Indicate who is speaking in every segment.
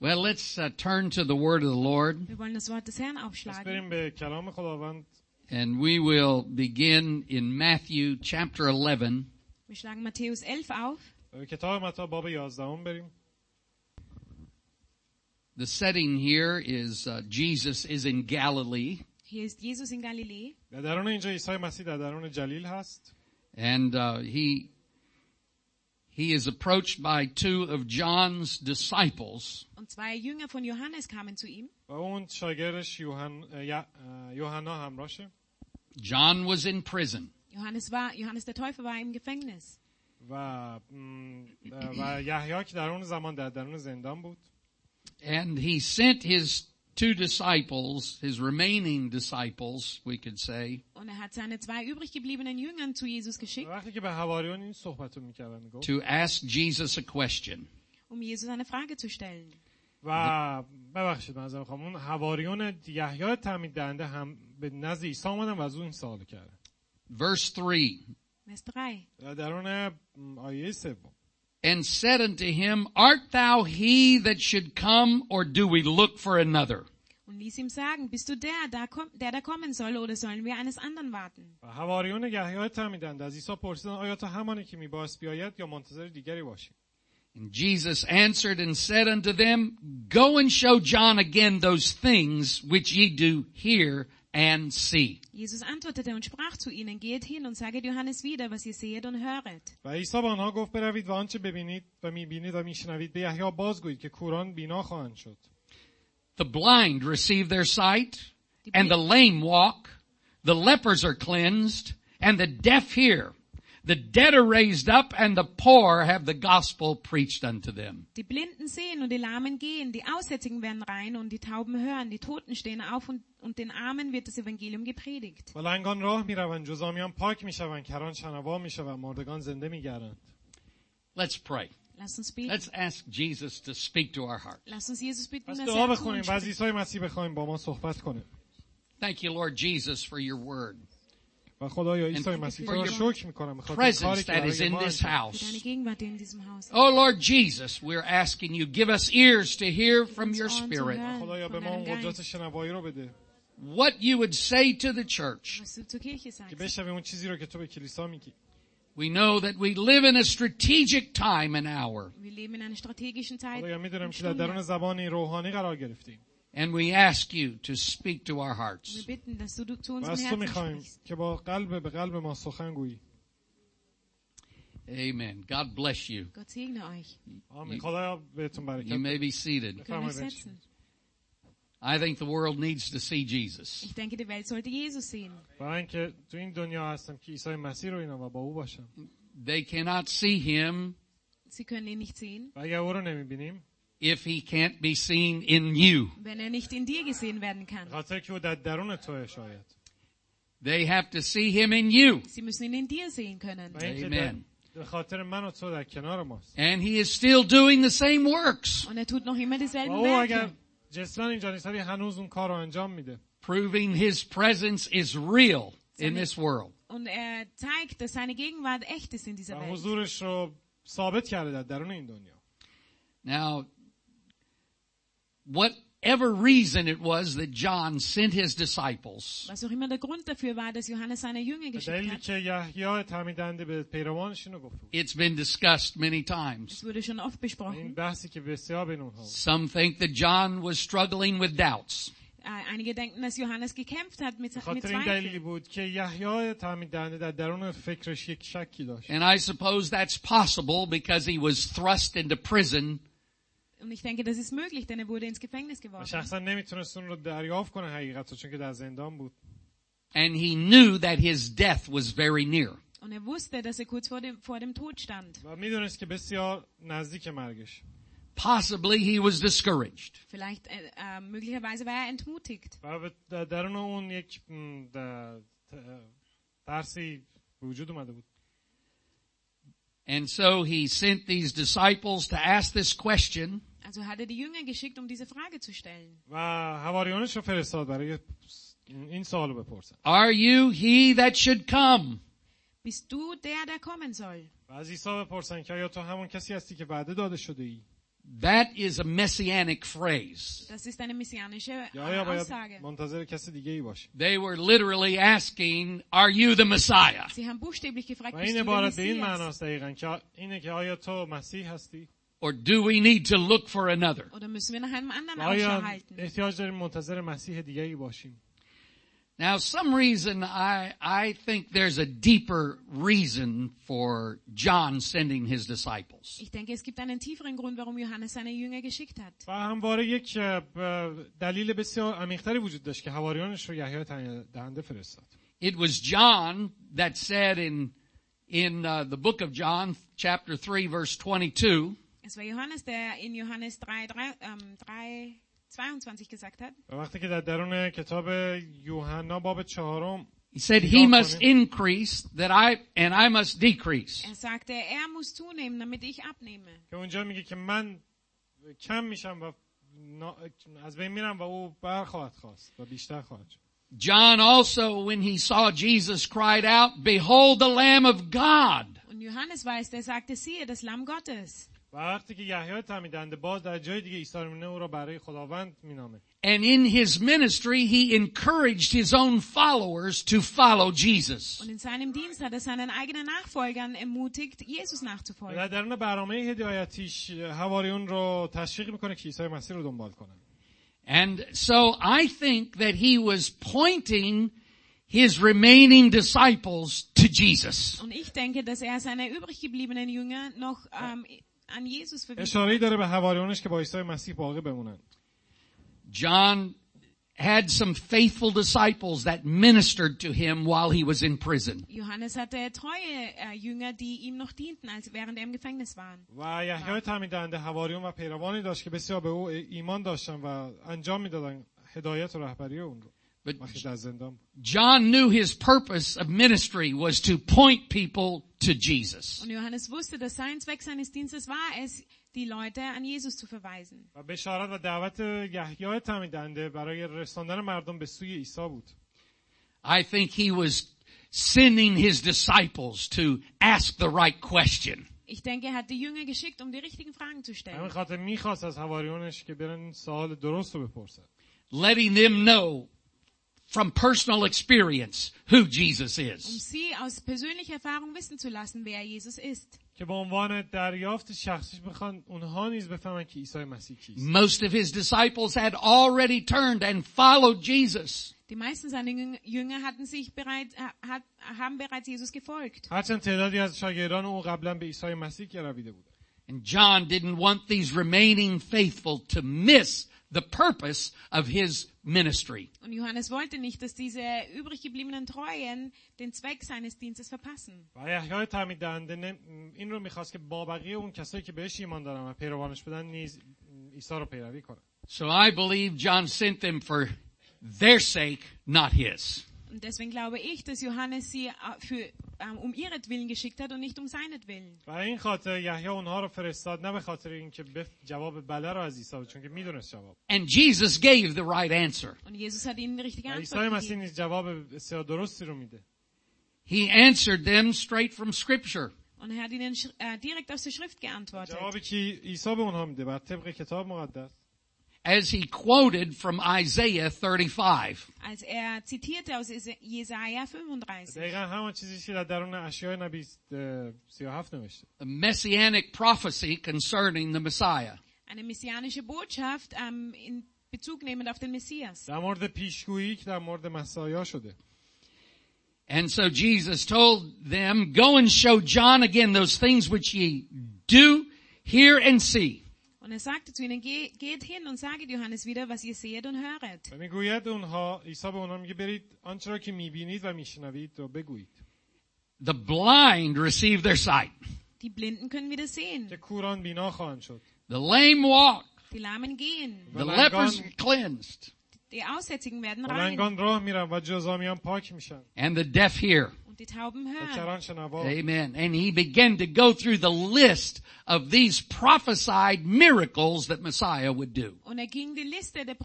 Speaker 1: Well, let's turn to the word of the Lord,
Speaker 2: Wir wollen das Wort des Herrn
Speaker 3: پس
Speaker 2: aufschlagen.
Speaker 3: بریم به کلام خداوند.
Speaker 1: and we will begin in Matthew chapter 11.
Speaker 2: Wir schlagen Matthäus 11 auf.
Speaker 3: به کتاب متی باب 11 بریم.
Speaker 1: The setting here is Jesus is in Galilee,
Speaker 2: Hier ist Jesus in Galiläa.
Speaker 3: در درون اینجا عیسی مسیح در درون جلیل هست.
Speaker 1: and he is approached by two of John's disciples,
Speaker 2: Und zwei Jünger von Johannes kamen zu ihm.
Speaker 3: و اون شاگردش یوحنا همراهشه.
Speaker 1: John was in prison.
Speaker 2: Johannes der Täufer war im Gefängnis.
Speaker 3: و یحیی که در اون زمان در درون زندان بود.
Speaker 1: And he sent his two disciples, his remaining disciples, we could say,
Speaker 2: Und hat seine zwei übrig gebliebenen Jüngern zu Jesus geschickt,
Speaker 3: وقتی که به حواریون این صحبت رو میکردن گفت
Speaker 1: to ask Jesus a question.
Speaker 2: Jesus eine Frage zu stellen.
Speaker 3: و ببخشید من ازم خواهم اون حواریون یحیی تعمید دهنده هم به نزد عیسی آمدن و از اون این سوال کردن.
Speaker 1: Verse 3,
Speaker 2: Vers 3.
Speaker 3: در درون آیه 3
Speaker 1: and said unto him, Art thou he that should come, or do we look for another?
Speaker 2: Und ließ ihm sagen, bist du der da kommen soll, oder sollen wir eines anderen warten?
Speaker 3: و حواریون یحیی تعمیدند از عیسی پرسیدند آیا تو همانی که میبایست بیاید یا منتظر دیگری باشی؟
Speaker 1: And Jesus answered and said unto them, Go and show John again those things which ye do hear and see.
Speaker 2: Jesus antwortete und sprach zu ihnen, geht hin und saget Johannes wieder, was ihr sehet und höret.
Speaker 3: و عیسی به آنها گفت بروید و آنچه ببینید و میبینید و میشنوید به یحیی بازگویید که کوران بینا خواهند شد.
Speaker 1: The blind receive their sight, and the lame walk, the lepers are cleansed, and the deaf hear. The dead are raised up, and the poor have the gospel preached unto them.
Speaker 2: Die Blinden sehen und die Lahmen gehen, die Aussätzigen werden rein und die Tauben hören, die Toten stehen auf und den Armen wird das Evangelium gepredigt.
Speaker 3: و لنگان راه میروند جزامیان پاک میشوند کران شنوا میشوند مردگان زنده میگردند.
Speaker 1: Let's pray.
Speaker 2: Lass uns beten.
Speaker 1: Let's ask Jesus to speak to our heart.
Speaker 2: Lass uns Jesus bitten,
Speaker 3: پس
Speaker 2: dass
Speaker 3: دعا
Speaker 2: er zu
Speaker 3: بخونیم
Speaker 2: uns
Speaker 3: و از
Speaker 2: spricht.
Speaker 3: عیسی مسیح بخوایم با ما صحبت کنه.
Speaker 1: Thank you, Lord Jesus, for your word.
Speaker 3: و خدایا عیسی
Speaker 1: And
Speaker 3: مسیح
Speaker 1: for
Speaker 3: تو رو
Speaker 1: your
Speaker 3: شکر میکنم به خاطر کاری
Speaker 1: Presence
Speaker 3: که
Speaker 1: that is
Speaker 3: برای
Speaker 1: in
Speaker 3: ما
Speaker 1: this
Speaker 3: انجام
Speaker 2: Für deine
Speaker 1: house.
Speaker 2: Gegenwart, die in diesem Haus ist.
Speaker 1: Oh, Lord Jesus, we're asking you, give us ears to hear from your Spirit
Speaker 3: خدایا به ما اون قدرت شنوایی رو بده
Speaker 1: what you would say to the church.
Speaker 2: Was du zur Kirche
Speaker 3: که
Speaker 2: sagst.
Speaker 3: بشنویم اون چیزی رو که تو به کلیسا میگی.
Speaker 1: We know that we live in a strategic time and hour,
Speaker 2: Wir leben in einer strategischen Zeit.
Speaker 3: خدایا میدونم
Speaker 2: und
Speaker 3: که در درون
Speaker 2: Stunde.
Speaker 3: زبانی روحانی قرار گرفتیم.
Speaker 1: and we ask you to speak to our
Speaker 2: Wir
Speaker 1: hearts.
Speaker 2: bitten, dass du zu
Speaker 3: و
Speaker 2: unserem
Speaker 3: از تو
Speaker 2: Herzen
Speaker 3: میخوایم
Speaker 2: sprichst.
Speaker 3: که با قلب به قلب ما سخن گویی.
Speaker 1: Amen. God bless you.
Speaker 2: Gott segne euch.
Speaker 3: آمین. خدایا بهتون
Speaker 1: You
Speaker 3: برکت
Speaker 1: may
Speaker 3: بده.
Speaker 1: be seated.
Speaker 2: Ihr könnt euch
Speaker 3: Befreit.
Speaker 2: setzen.
Speaker 1: I think the world needs to see Jesus.
Speaker 2: Ich denke, die Welt sollte Jesus sehen.
Speaker 3: برای اینکه تو این دنیا هستم که عیسی مسیح رو اینا و با او باشم.
Speaker 1: They cannot see him
Speaker 2: Sie können ihn nicht sehen,
Speaker 3: و اگر او رو نمیبینیم
Speaker 1: if he can't be seen in you.
Speaker 2: wenn er nicht in dir gesehen werden kann.
Speaker 3: خاطر که او در درون توه شاید.
Speaker 1: They have to see him in you.
Speaker 2: Sie müssen ihn in dir sehen können.
Speaker 3: و اینکه
Speaker 1: Amen.
Speaker 3: به خاطر من و تو در کنار ماست.
Speaker 1: And he is still doing the same works,
Speaker 2: Und er tut noch immer
Speaker 3: و
Speaker 2: dieselben
Speaker 3: او اگر
Speaker 2: Werke.
Speaker 3: جسمن اینجا نیست ولی هنوز اون کار رو انجام میده.
Speaker 1: proving his presence is real in this world.
Speaker 2: Und er zeigt, dass seine Gegenwart echt ist in dieser
Speaker 3: و
Speaker 2: Welt.
Speaker 3: حضورش رو ثابت کرده در درون این دنیا.
Speaker 1: Now, whatever reason it was that John sent his disciples,
Speaker 2: Was auch immer der Grund dafür war, dass Johannes seine Jünger
Speaker 3: به
Speaker 2: geschickt
Speaker 3: دلیلی
Speaker 2: hat.
Speaker 3: که یحیی تعمیدنده به پیروانش اینو گفت.
Speaker 1: it's been discussed many times.
Speaker 2: Es wurde schon oft
Speaker 3: این
Speaker 2: besprochen.
Speaker 3: بحثی که بسیار بین اونها بود.
Speaker 1: Some think that John was struggling with doubts.
Speaker 2: Einige denken, dass Johannes gekämpft hat mit
Speaker 3: به خاطر این دلیلی
Speaker 2: Zweifeln.
Speaker 3: بود که یحیی تعمیدنده در درون فکرش یک شکی داشت.
Speaker 1: And I suppose that's possible because he was thrust into prison
Speaker 2: Und ich denke, das ist möglich, denn er wurde ins Gefängnis
Speaker 3: و
Speaker 2: geworfen.
Speaker 3: شخصا نمیتونست اون رو دریافت کنه حقیقت رو چون که در زندان بود.
Speaker 1: and he knew that his death was very near.
Speaker 2: Und er wusste, dass er kurz vor dem Tod stand.
Speaker 3: و میدونست که بسیار نزدیک مرگش.
Speaker 1: Possibly he was discouraged.
Speaker 2: Vielleicht, möglicherweise war er entmutigt.
Speaker 3: و در درون اون یک ترسی به وجود اومده بود.
Speaker 1: And so he sent these disciples to ask this question.
Speaker 2: Also hat er die Jünger geschickt, um diese Frage zu stellen.
Speaker 3: و حواریونش رو فرستاد برای این سوالو بپرسن.
Speaker 1: Are you he that should come?
Speaker 2: Bist du der kommen soll?
Speaker 3: و از عیسی بپرسن که آیا تو همون کسی هستی که وعده داده شده ای؟
Speaker 1: That is a messianic phrase.
Speaker 2: Das ist eine messianische
Speaker 3: یا باید
Speaker 2: Aussage.
Speaker 3: منتظر کسی دیگه ای باشیم.
Speaker 1: They were literally asking, are you the Messiah?
Speaker 2: Sie haben buchstäblich gefragt,
Speaker 3: و
Speaker 2: bist
Speaker 3: این
Speaker 2: du der
Speaker 3: عبارت به این
Speaker 2: Messias?
Speaker 3: معناست دقیقاً که اینه که آیا تو مسیح هستی؟
Speaker 1: Or do we need to look for another?
Speaker 2: Oder müssen wir nach einem anderen
Speaker 3: و
Speaker 2: Ausschau
Speaker 3: آیا
Speaker 2: halten?
Speaker 3: احتیاج داریم منتظر مسیح دیگه ای باشیم؟
Speaker 1: Now, some reason I think there's a deeper reason for John sending his disciples.
Speaker 2: Ich denke, es gibt einen tieferen Grund, warum Johannes seine Jünger geschickt hat.
Speaker 3: و همواره یک دلیل بسیار عمیق‌تری وجود داشت که حواریونش رو یحیی تعیین دهنده فرستاد.
Speaker 1: It was John that said in the book of John, chapter 3, verse 22,
Speaker 2: Es war Johannes, der in Johannes 3:22 gesagt hat.
Speaker 3: و وقتی که در درون کتاب یوحنا باب 4
Speaker 1: he said, he must increase and I must decrease.
Speaker 2: Sagte, muss zunehmen, damit ich abnehme.
Speaker 3: که اونجا میگه که من کم میشم و از بین میرم و او برخواهد خواست و بیشتر خواهد شد.
Speaker 1: John also, when he saw Jesus, cried out, behold the Lamb of God.
Speaker 2: Und Johannes war es, der sagte, siehe, das Lamm Gottes.
Speaker 3: و وقتی که یحیی تعیین دهنده باز در جای دیگه عیسی رو می‌بینه او را برای خداوند مینامه.
Speaker 1: And in his ministry, he encouraged his own followers to follow Jesus.
Speaker 2: Und in seinem Dienst hat seinen eigenen Nachfolgern ermutigt, Jesus nachzufolgen.
Speaker 3: در درون برنامه هدایتیش حواریون رو تشویق میکنه که عیسی مسیح رو دنبال کنن.
Speaker 1: And so I think that he was pointing his remaining disciples to Jesus.
Speaker 2: Und ich denke, dass seine übrig gebliebenen Jünger noch an Jesus verwiesen
Speaker 3: اشاره‌ای
Speaker 2: hat.
Speaker 3: داره به حواریونش که با عیسی مسیح باقی بمونن.
Speaker 1: John had some faithful disciples that ministered to him while he was in prison.
Speaker 2: Johannes hatte treue Jünger, die ihm noch dienten, während er im Gefängnis war.
Speaker 3: و یحیی تعیین دهنده حواریون و پیروانی داشت که بسیار به او ایمان داشتن و انجام میدادن هدایت و رهبری اون رو.
Speaker 1: But
Speaker 3: وقتی در زندان بود.
Speaker 1: John knew his purpose of ministry was to point people to Jesus.
Speaker 2: Und Johannes wusste, dass sein Zweck seines Dienstes war es, die Leute an Jesus zu verweisen.
Speaker 3: و بشارت و دعوت یحیی تعیین دهنده برای رساندن مردم به سوی عیسی بود.
Speaker 1: I think he was sending his disciples to ask the right question.
Speaker 2: Ich denke, er hat die Jünger geschickt, um die richtigen Fragen zu
Speaker 3: همین
Speaker 2: stellen.
Speaker 3: خاطر میخواست از حواریونش که برن سوال درست رو بپرسن.
Speaker 1: Letting them know from personal experience who Jesus is.
Speaker 2: Sie aus persönlicher Erfahrung wissen zu lassen, wer Jesus ist.
Speaker 3: که به عنوان دریافت شخصیش بخوان اونها نیز بفهمن که عیسی مسیح کیست.
Speaker 1: Most of his disciples had already turned and followed Jesus.
Speaker 2: Die meisten seiner Jünger haben bereits Jesus gefolgt.
Speaker 3: هرچند تعدادی از شاگردان او قبلا به عیسی مسیح گرویده بودند.
Speaker 1: And John didn't want these remaining faithful to miss the purpose of his ministry.
Speaker 2: Und Johannes wollte nicht, dass diese übrig gebliebenen Treuen den Zweck seines Dienstes verpassen.
Speaker 3: و یحیی تعیین دهنده این رو میخواست که با بقیه اون کسایی که بهش ایمان دارن و پیروانش بدن نیز عیسی رو پیروی کنن.
Speaker 1: So I believe John sent them for their sake, not his.
Speaker 2: Und deswegen glaube ich, dass Johannes sie um ihretwillen geschickt hat und nicht um seinetwillen.
Speaker 3: و این خاطر یحیی اونها رو فرستاد نه به خاطر اینکه جواب بله رو از عیسی بده چون که میدونست جواب.
Speaker 1: And Jesus gave the right answer.
Speaker 2: Und Jesus hat ihnen die richtige
Speaker 3: عیسی
Speaker 2: Antwort
Speaker 3: مسیح
Speaker 2: gegeben.
Speaker 3: نیز جواب بسیار درستی رو میده.
Speaker 1: He answered them straight from Scripture.
Speaker 2: Und er hat ihnen direkt aus der Schrift geantwortet.
Speaker 3: جوابی که عیسی به اونها میده بر طبق کتاب مقدس.
Speaker 1: As he quoted from Isaiah 35.
Speaker 2: Als zitierte aus Jesaja 35.
Speaker 3: دقیقاً همون چیزی که در درون اشعیا نبی 37 نوشته.
Speaker 1: A messianic prophecy concerning the Messiah.
Speaker 2: Eine messianische Botschaft in Bezug nehmend auf den Messias.
Speaker 3: در مورد پیشگویی که در مورد مسیحا شده.
Speaker 1: And so Jesus told them, go and show John again those things which ye do, hear and see.
Speaker 2: Und sagte zu ihnen, geht hin und saget Johannes wieder, was ihr seht und höret.
Speaker 3: و میگوید اونها عیسی به اونها میگه برید آنچه را که میبینید و میشنوید رو بگویید.
Speaker 1: The blind receive their sight.
Speaker 2: Die Blinden können wieder sehen.
Speaker 3: که کوران بینا خواهند شد.
Speaker 1: The lame walk.
Speaker 2: Die Lahmen gehen.
Speaker 1: The lepers are cleansed.
Speaker 2: Die Aussätzigen werden rein.
Speaker 3: لنگان راه میرن و جزامیان پاک میشن.
Speaker 1: And the deaf hear.
Speaker 2: Und die Tauben
Speaker 3: و
Speaker 2: hören.
Speaker 3: کران شنوا.
Speaker 1: Amen. And he began to go through the list of these prophesied miracles that Messiah would do.
Speaker 2: Und ging die Liste der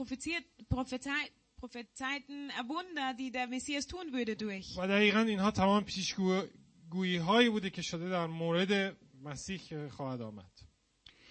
Speaker 2: prophezeiten Wunder, die der Messias tun würde, durch.
Speaker 3: و دقیقاً اینها تمام پیشگویی هایی بوده که شده در مورد مسیح خواهد آمد.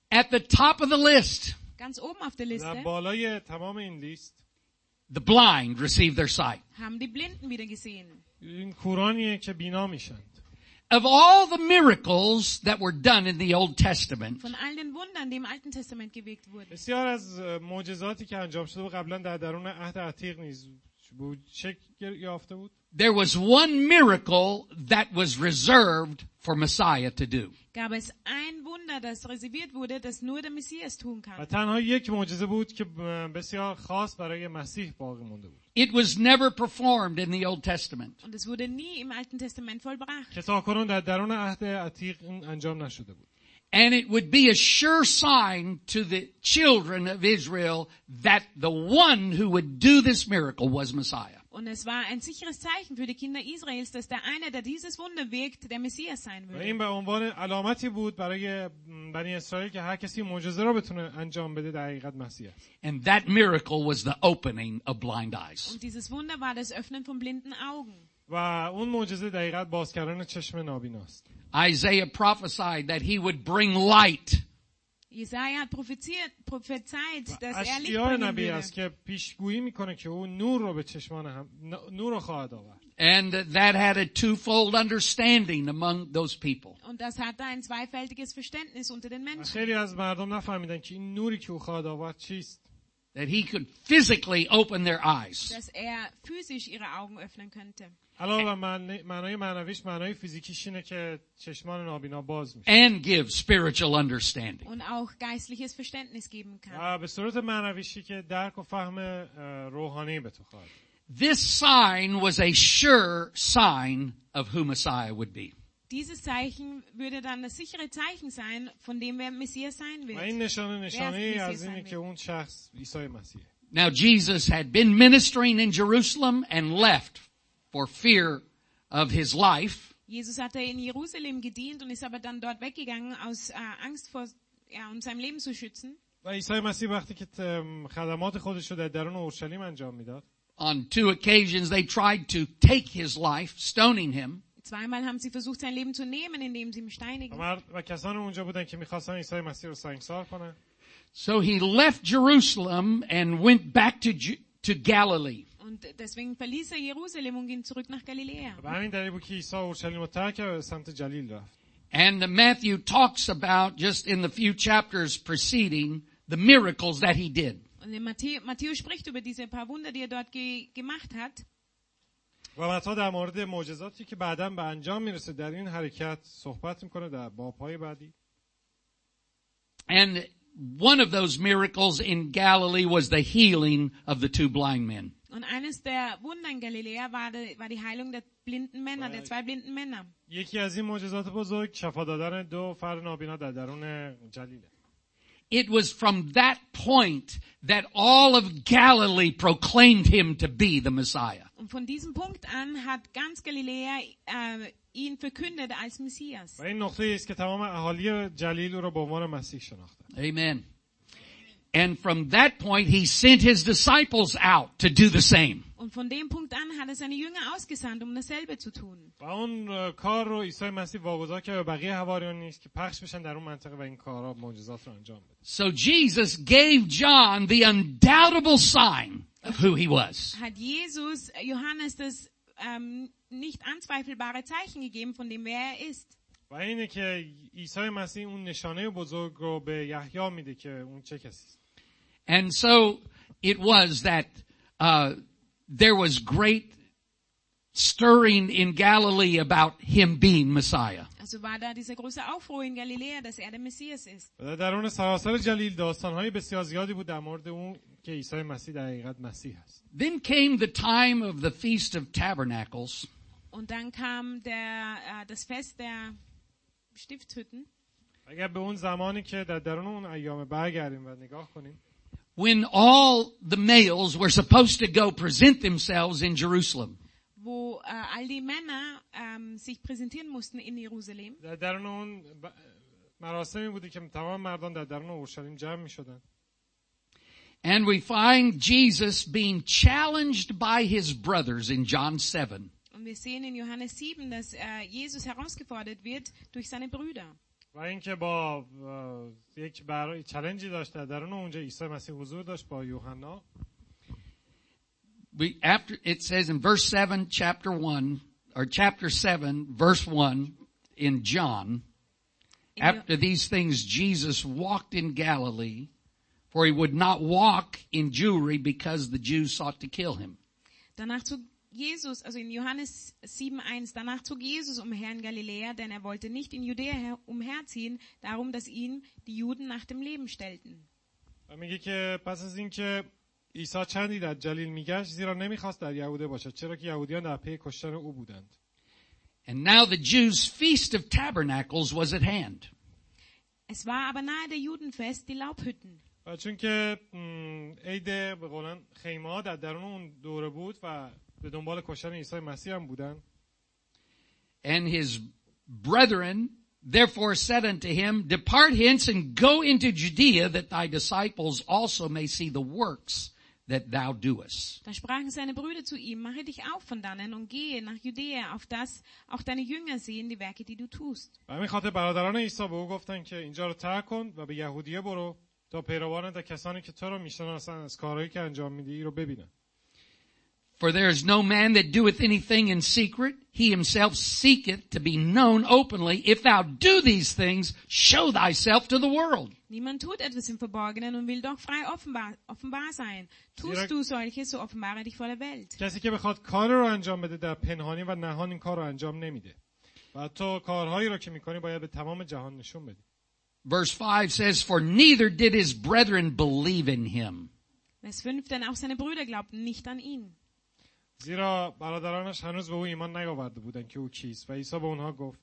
Speaker 1: At the top of the list,
Speaker 2: Ganz oben auf der
Speaker 3: در
Speaker 2: Liste
Speaker 3: بالای تمام این لیست
Speaker 1: the blind receive their sight.
Speaker 2: haben die Blinden wieder gesehen.
Speaker 3: این کورانیه که بینا میشن.
Speaker 1: Of all the miracles that were done in the Old Testament,
Speaker 2: Von all den Wundern, die im Alten Testament gewirkt wurden.
Speaker 3: بسیار از معجزاتی که انجام شده و قبلا در درون عهد عتیق نیز بود شکل یافته بود.
Speaker 1: there was one miracle that was reserved for Messiah to do.
Speaker 2: Gab es ein Wunder, das reserviert wurde, das nur der Messias tun
Speaker 3: و
Speaker 2: kann.
Speaker 3: تنها یک معجزه بود که بسیار خاص برای مسیح باقی مونده بود.
Speaker 1: It was never performed in the Old Testament.
Speaker 2: Und es wurde nie im Alten Testament vollbracht.
Speaker 3: که تاکنون در درون عهد عتیق انجام نشده بود.
Speaker 1: And it would be a sure sign to the children of Israel that the one who would do this miracle was Messiah.
Speaker 2: Und es war ein sicheres Zeichen für die Kinder Israels, dass der eine, der dieses Wunder wirkt, der Messias sein
Speaker 3: و این
Speaker 2: würde.
Speaker 3: به عنوان علامتی بود برای بنی اسرائیل که هر کسی معجزه را بتونه انجام بده در حقیقت مسیح است.
Speaker 1: And that miracle was the opening of blind eyes.
Speaker 2: Und dieses Wunder war das Öffnen von blinden Augen.
Speaker 3: و اون معجزه در حقیقت باز کردن چشم نابیناست.
Speaker 1: Isaiah prophesied that he would bring light.
Speaker 2: Jesaja hat prophezeit, dass er Licht
Speaker 3: اشعیا
Speaker 2: bringen
Speaker 3: نبی است
Speaker 2: würde.
Speaker 3: که پیشگویی میکنه که او نور رو به چشمان نور رو خواهد آورد.
Speaker 1: And that had a twofold understanding among those people.
Speaker 2: Und das hatte ein zweifältiges Verständnis unter den Menschen.
Speaker 3: خیلی از مردم نفهمیدن که این نوری که او خواهد آورد چیست.
Speaker 1: That he could physically open their eyes.
Speaker 2: Dass er physisch ihre Augen öffnen könnte.
Speaker 3: علاوه بر معنای معنویش، معنای فیزیکیش اینه که چشمان نابینا باز میشه.
Speaker 1: And give spiritual understanding.
Speaker 2: Und auch geistliches Verständnis geben kann.
Speaker 3: و به صورت معنویشی که درک و فهم روحانی به تو خواهد.
Speaker 1: This sign was a sure sign of who Messiah would be.
Speaker 2: Dieses Zeichen würde dann das sichere Zeichen sein, von dem wer Messias sein
Speaker 3: و این
Speaker 2: wird.
Speaker 3: نشانه از اینه که اون شخص عیسی مسیحه.
Speaker 1: Now Jesus had been ministering in Jerusalem and left for fear of his life.
Speaker 2: Jesus hatte in Jerusalem gedient und ist aber dann dort weggegangen aus Angst vor, um sein Leben zu schützen.
Speaker 3: و عیسی مسیح وقتی که خدمات خودش رو در درون اورشلیم انجام میداد،
Speaker 1: On 2 occasions they tried to take his life, stoning him.
Speaker 2: Zweimal haben sie versucht, sein Leben zu nehmen, indem sie ihn steinigen.
Speaker 3: و کسان اونجا بودن که میخواستن عیسی مسیح رو سنگسار کنن.
Speaker 1: So he left Jerusalem and went back to Galilee.
Speaker 2: Und deswegen verließ er Jerusalem und ging zurück nach Galiläa.
Speaker 3: به همین دلیل بود که عیسی اورشلیم رو ترک کرد و سمت جلیل رفت.
Speaker 1: And Matthew talks about, just in the few chapters preceding, the miracles that he did.
Speaker 2: Und Matthäus spricht über diese paar Wunder, die er dort gemacht hat.
Speaker 3: و متی در مورد معجزاتی که بعداً به انجام میرسه در این حرکت صحبت میکنه در بابهای بعدی.
Speaker 1: And one of those miracles in Galilee was the healing of the 2 blind men.
Speaker 2: Und eines der Wunder in Galiläa war die Heilung der blinden Männer, der 2 blinden Männer.
Speaker 3: یکی از این معجزات بزرگ شفا دادن 2 فرد نابینا در درون جلیله.
Speaker 1: It was from that point that all of Galilee proclaimed him to be the Messiah.
Speaker 2: Und von diesem Punkt an hat ganz Galiläa ihn verkündet als Messias.
Speaker 3: و این نقطه است که تمام اهالی جلیل رو به عنوان مسیح شناختن.
Speaker 1: Amen. And from that point he sent his disciples out to do the same.
Speaker 2: Und von dem Punkt an hat er seine Jünger ausgesandt, um dasselbe zu tun.
Speaker 3: و اون کار رو عیسی مسیح واگذار کرد به بقیه حواریون نیست که پخش بشن در اون منطقه و این کارا معجزات رو انجام بده.
Speaker 1: So Jesus gave John the undoubtable sign of who he was.
Speaker 2: Hat Jesus Johannes das nicht anzweifelbare Zeichen gegeben, von dem wer er ist.
Speaker 3: و اینه که عیسی مسیح اون نشانه بزرگ رو به یحیی میده که اون چه کسی است.
Speaker 1: And so it was that there was great stirring in Galilee about him being Messiah.
Speaker 2: Also war da dieser große Aufruhr in Galiläa, dass er der Messias ist.
Speaker 3: و در اون سراسر جلیل داستان‌های بسیار زیادی بود در مورد اون که عیسی مسیح در حقیقت مسیح است.
Speaker 1: Then came the time of the Feast of Tabernacles.
Speaker 2: Und dann kam das Fest der Stiftshütten.
Speaker 3: اگر به اون زمانی که در درون اون ایام برگردیم و نگاه کنیم،
Speaker 1: when all the males were supposed to go present themselves in Jerusalem.
Speaker 2: Wo all die Männer sich präsentieren mussten in Jerusalem.
Speaker 3: در درون اون مراسمی بودی که تمام مردان در درون اورشلیم جمع می‌شدند.
Speaker 1: And we find Jesus being challenged by his brothers in John 7.
Speaker 2: Und wir sehen in Johannes 7, dass Jesus herausgefordert wird durch seine Brüder.
Speaker 3: و اینکه با یک چالنجی داشت در درون اونجا عیسی مسیح حضور داشت با یوحنا.
Speaker 1: After it says in verse 7, chapter 1, or chapter 7, verse 1 in John, after these things Jesus walked in Galilee, for he would not walk in Jewry because the Jews sought to kill him.
Speaker 2: Danach zog Jesus, also in Johannes 7,1, danach zog Jesus umher in Galiläa, denn er wollte nicht in Judäa umherziehen, darum, dass ihn die Juden nach dem Leben stellten.
Speaker 3: و میگه که پس از اینکه عیسی چندی در جلیل میگشت زیرا نمیخواست در یهوده باشد چرا که یهودیان در پی کشتن او بودند.
Speaker 1: And now the Jews' feast of tabernacles was at hand.
Speaker 2: Es war aber nahe der Judenfest, die Laubhütten.
Speaker 3: و چون که عید به قولن خیمه ها در درون اون دوره بود و به دنبال کشتن عیسی مسیح هم بودن.
Speaker 1: And his brethren therefore said unto him, Depart hence and go into Judea, that thy disciples also may see the works that thou doest.
Speaker 2: Da sprachen seine Brüder zu ihm, mache dich auf von dannen und gehe nach Judäa, auf das auch deine Jünger sehen die Werke, die du tust.
Speaker 3: و همین خاطر برادران عیسی به او گفتن که اینجا رو ترک کن و به یهودیه برو تا پیروانت و کسانی که تو رو میشناسن از کارهایی که انجام میدی رو ببینن.
Speaker 1: For there is no man that doeth anything in secret. He himself seeketh to be known openly. If thou do these things, show thyself to the world.
Speaker 2: Niemand tut etwas im Verborgenen und will doch frei offenbar sein. Tust du solches, so offenbare dich vor der Welt.
Speaker 3: کسی که بخواد کار رو انجام بده در پنهانی و نهان این کار رو انجام نمیده. و تو کارهایی رو که میکنی باید به تمام جهان نشون بدی.
Speaker 1: Verse 5 says, For neither did his brethren believe in him.
Speaker 2: Vers 5, denn auch seine Brüder glaubten nicht an ihn.
Speaker 3: زیرا برادرانش هنوز به او ایمان نیاورده بودند که او کیست و عیسی به اونها گفت.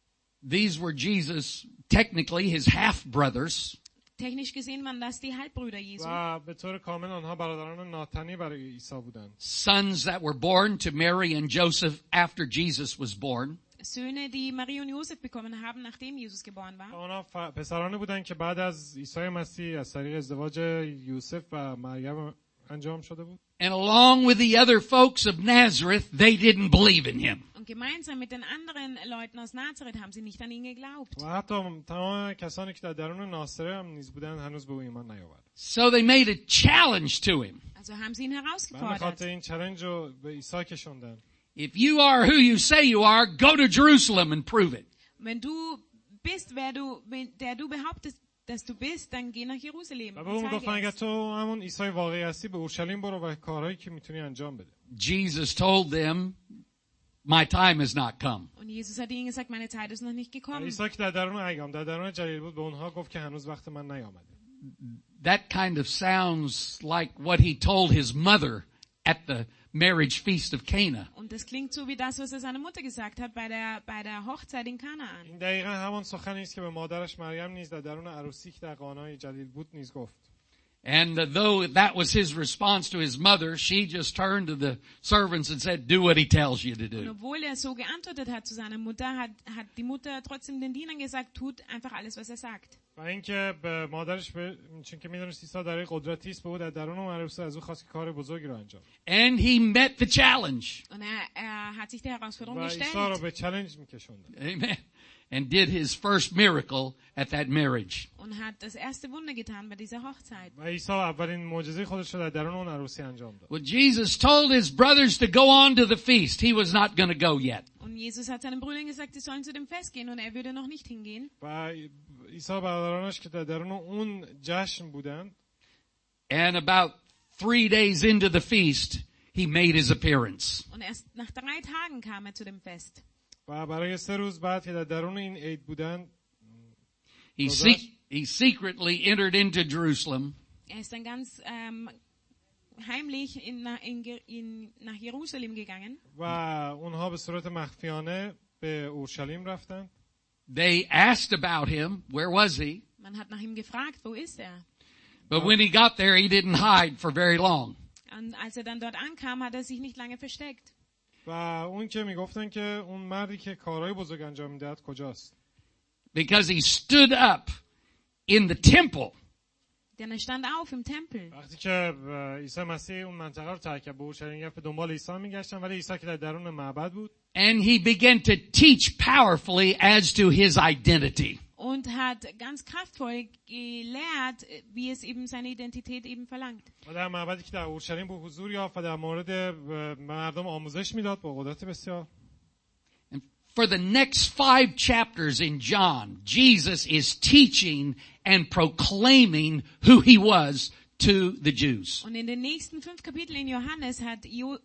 Speaker 1: These were Jesus, technically his half brothers.
Speaker 2: Technisch gesehen waren das die Halbbrüder Jesu.
Speaker 3: و به طور کامل آنها برادران ناتنی برای عیسی بودند.
Speaker 1: Sons that were born to Mary and Joseph after Jesus was born.
Speaker 2: Söhne, die Marie und Josef bekommen haben, nachdem Jesus geboren war.
Speaker 3: آنها پسرانی بودند که بعد از عیسی مسیح از طریق ازدواج یوسف و مریم انجام شده بود.
Speaker 1: And along with the other folks of Nazareth, they didn't believe in him.
Speaker 2: Und gemeinsam mit den anderen Leuten aus Nazareth haben sie nicht an ihn geglaubt.
Speaker 3: و حتی تمام کسانی که در درون ناصره هم نیز بودند هنوز به او ایمان نیاوردند.
Speaker 1: So they made a challenge to him.
Speaker 2: Also haben sie ihn
Speaker 3: به
Speaker 2: herausgefordert.
Speaker 3: خاطر این چالش رو به عیسی کشوندن.
Speaker 1: If you are who you say you are, go to Jerusalem and prove it.
Speaker 2: Wenn du bist, der du behauptest, dass du bist, dann geh nach Jerusalem.
Speaker 3: و به اون گفتن اگر تو همون عیسی واقعی هستی به اورشلیم برو و کارهایی که میتونی انجام بده.
Speaker 1: Jesus told them, my time has not come.
Speaker 2: Und Jesus hat ihnen gesagt, meine Zeit ist noch nicht gekommen.
Speaker 3: عیسی که در درون ایام در درون جلیل بود به اونها گفت که هنوز وقت من نیامده.
Speaker 1: That kind of sounds like what he told his mother at the marriage feast of Cana.
Speaker 2: Und das klingt so wie das, was seine Mutter gesagt hat bei der Hochzeit in Kanaan.
Speaker 3: این دقیقاً همان سخنی است که به مادرش مریم نیز در درون عروسی که در قانای جلیل بود نیز گفت.
Speaker 1: And though that was his response to his mother, she just turned to the servants and said, do what he tells you to
Speaker 2: Und
Speaker 1: do.
Speaker 2: obwohl so geantwortet hat zu seiner Mutter, hat die Mutter trotzdem den Dienern gesagt, tut einfach alles, was sagt.
Speaker 3: و اینکه به مادرش چون که میدونست عیسی در قدرتی است به او در درون اون عروسی از او خواست که کار بزرگی رو انجام.
Speaker 1: And he met the challenge.
Speaker 2: Und er hat sich der Herausforderung
Speaker 3: و عیسی
Speaker 2: gestellt.
Speaker 3: رو به چالش میکشوند.
Speaker 1: Amen. And did his first miracle at that marriage.
Speaker 2: Und hat das erste Wunder getan bei dieser Hochzeit.
Speaker 3: و عیسی اولین معجزه خودش رو در درون اون عروسی انجام داد.
Speaker 1: Well, Jesus told his brothers to go on to the feast. He was not going to go yet.
Speaker 2: Und Jesus hat seinen Brüdern gesagt, sie sollen zu dem Fest gehen und er würde noch nicht hingehen.
Speaker 3: و عیسی برادرانش که در درون اون جشن بودند.
Speaker 1: And about 3 days into the feast, he made his appearance.
Speaker 2: Und erst nach 3 Tagen kam er zu dem Fest.
Speaker 3: و برای 3 روز بعد که در درون این عید بودند
Speaker 1: He secretly entered into Jerusalem.
Speaker 2: Er ist dann ganz heimlich nach Jerusalem gegangen.
Speaker 3: و اونها به صورت مخفیانه به اورشلیم رفتند.
Speaker 1: They asked about him. Where was he?
Speaker 2: Man hat nach ihm gefragt, wo ist er?
Speaker 1: But when he got there, he didn't hide for very long.
Speaker 2: Und als er dann dort ankam, hat er sich nicht lange versteckt.
Speaker 3: و اون که میگفتن که اون مردی که کارهای بزرگ انجام میداد کجاست؟
Speaker 1: Because he stood up in the temple.
Speaker 2: Denn er stand auf im Tempel.
Speaker 3: وقتی که عیسی مسیح اون منطقه رو ترک کرد به اورشلیم رفت به دنبال عیسی میگشتن ولی عیسی که در درون معبد بود.
Speaker 1: And he began to teach powerfully as to his identity.
Speaker 2: und hat ganz kraftvoll gelehrt, wie es eben seine Identität eben verlangt.
Speaker 3: و در معبدی که در اورشلیم به حضور یافت و در مورد مردم آموزش میداد با قدرت بسیار.
Speaker 1: And for the next 5 chapters in John, Jesus is teaching and proclaiming who he was to the Jews.
Speaker 2: Und in den nächsten 5 Kapiteln in Johannes hat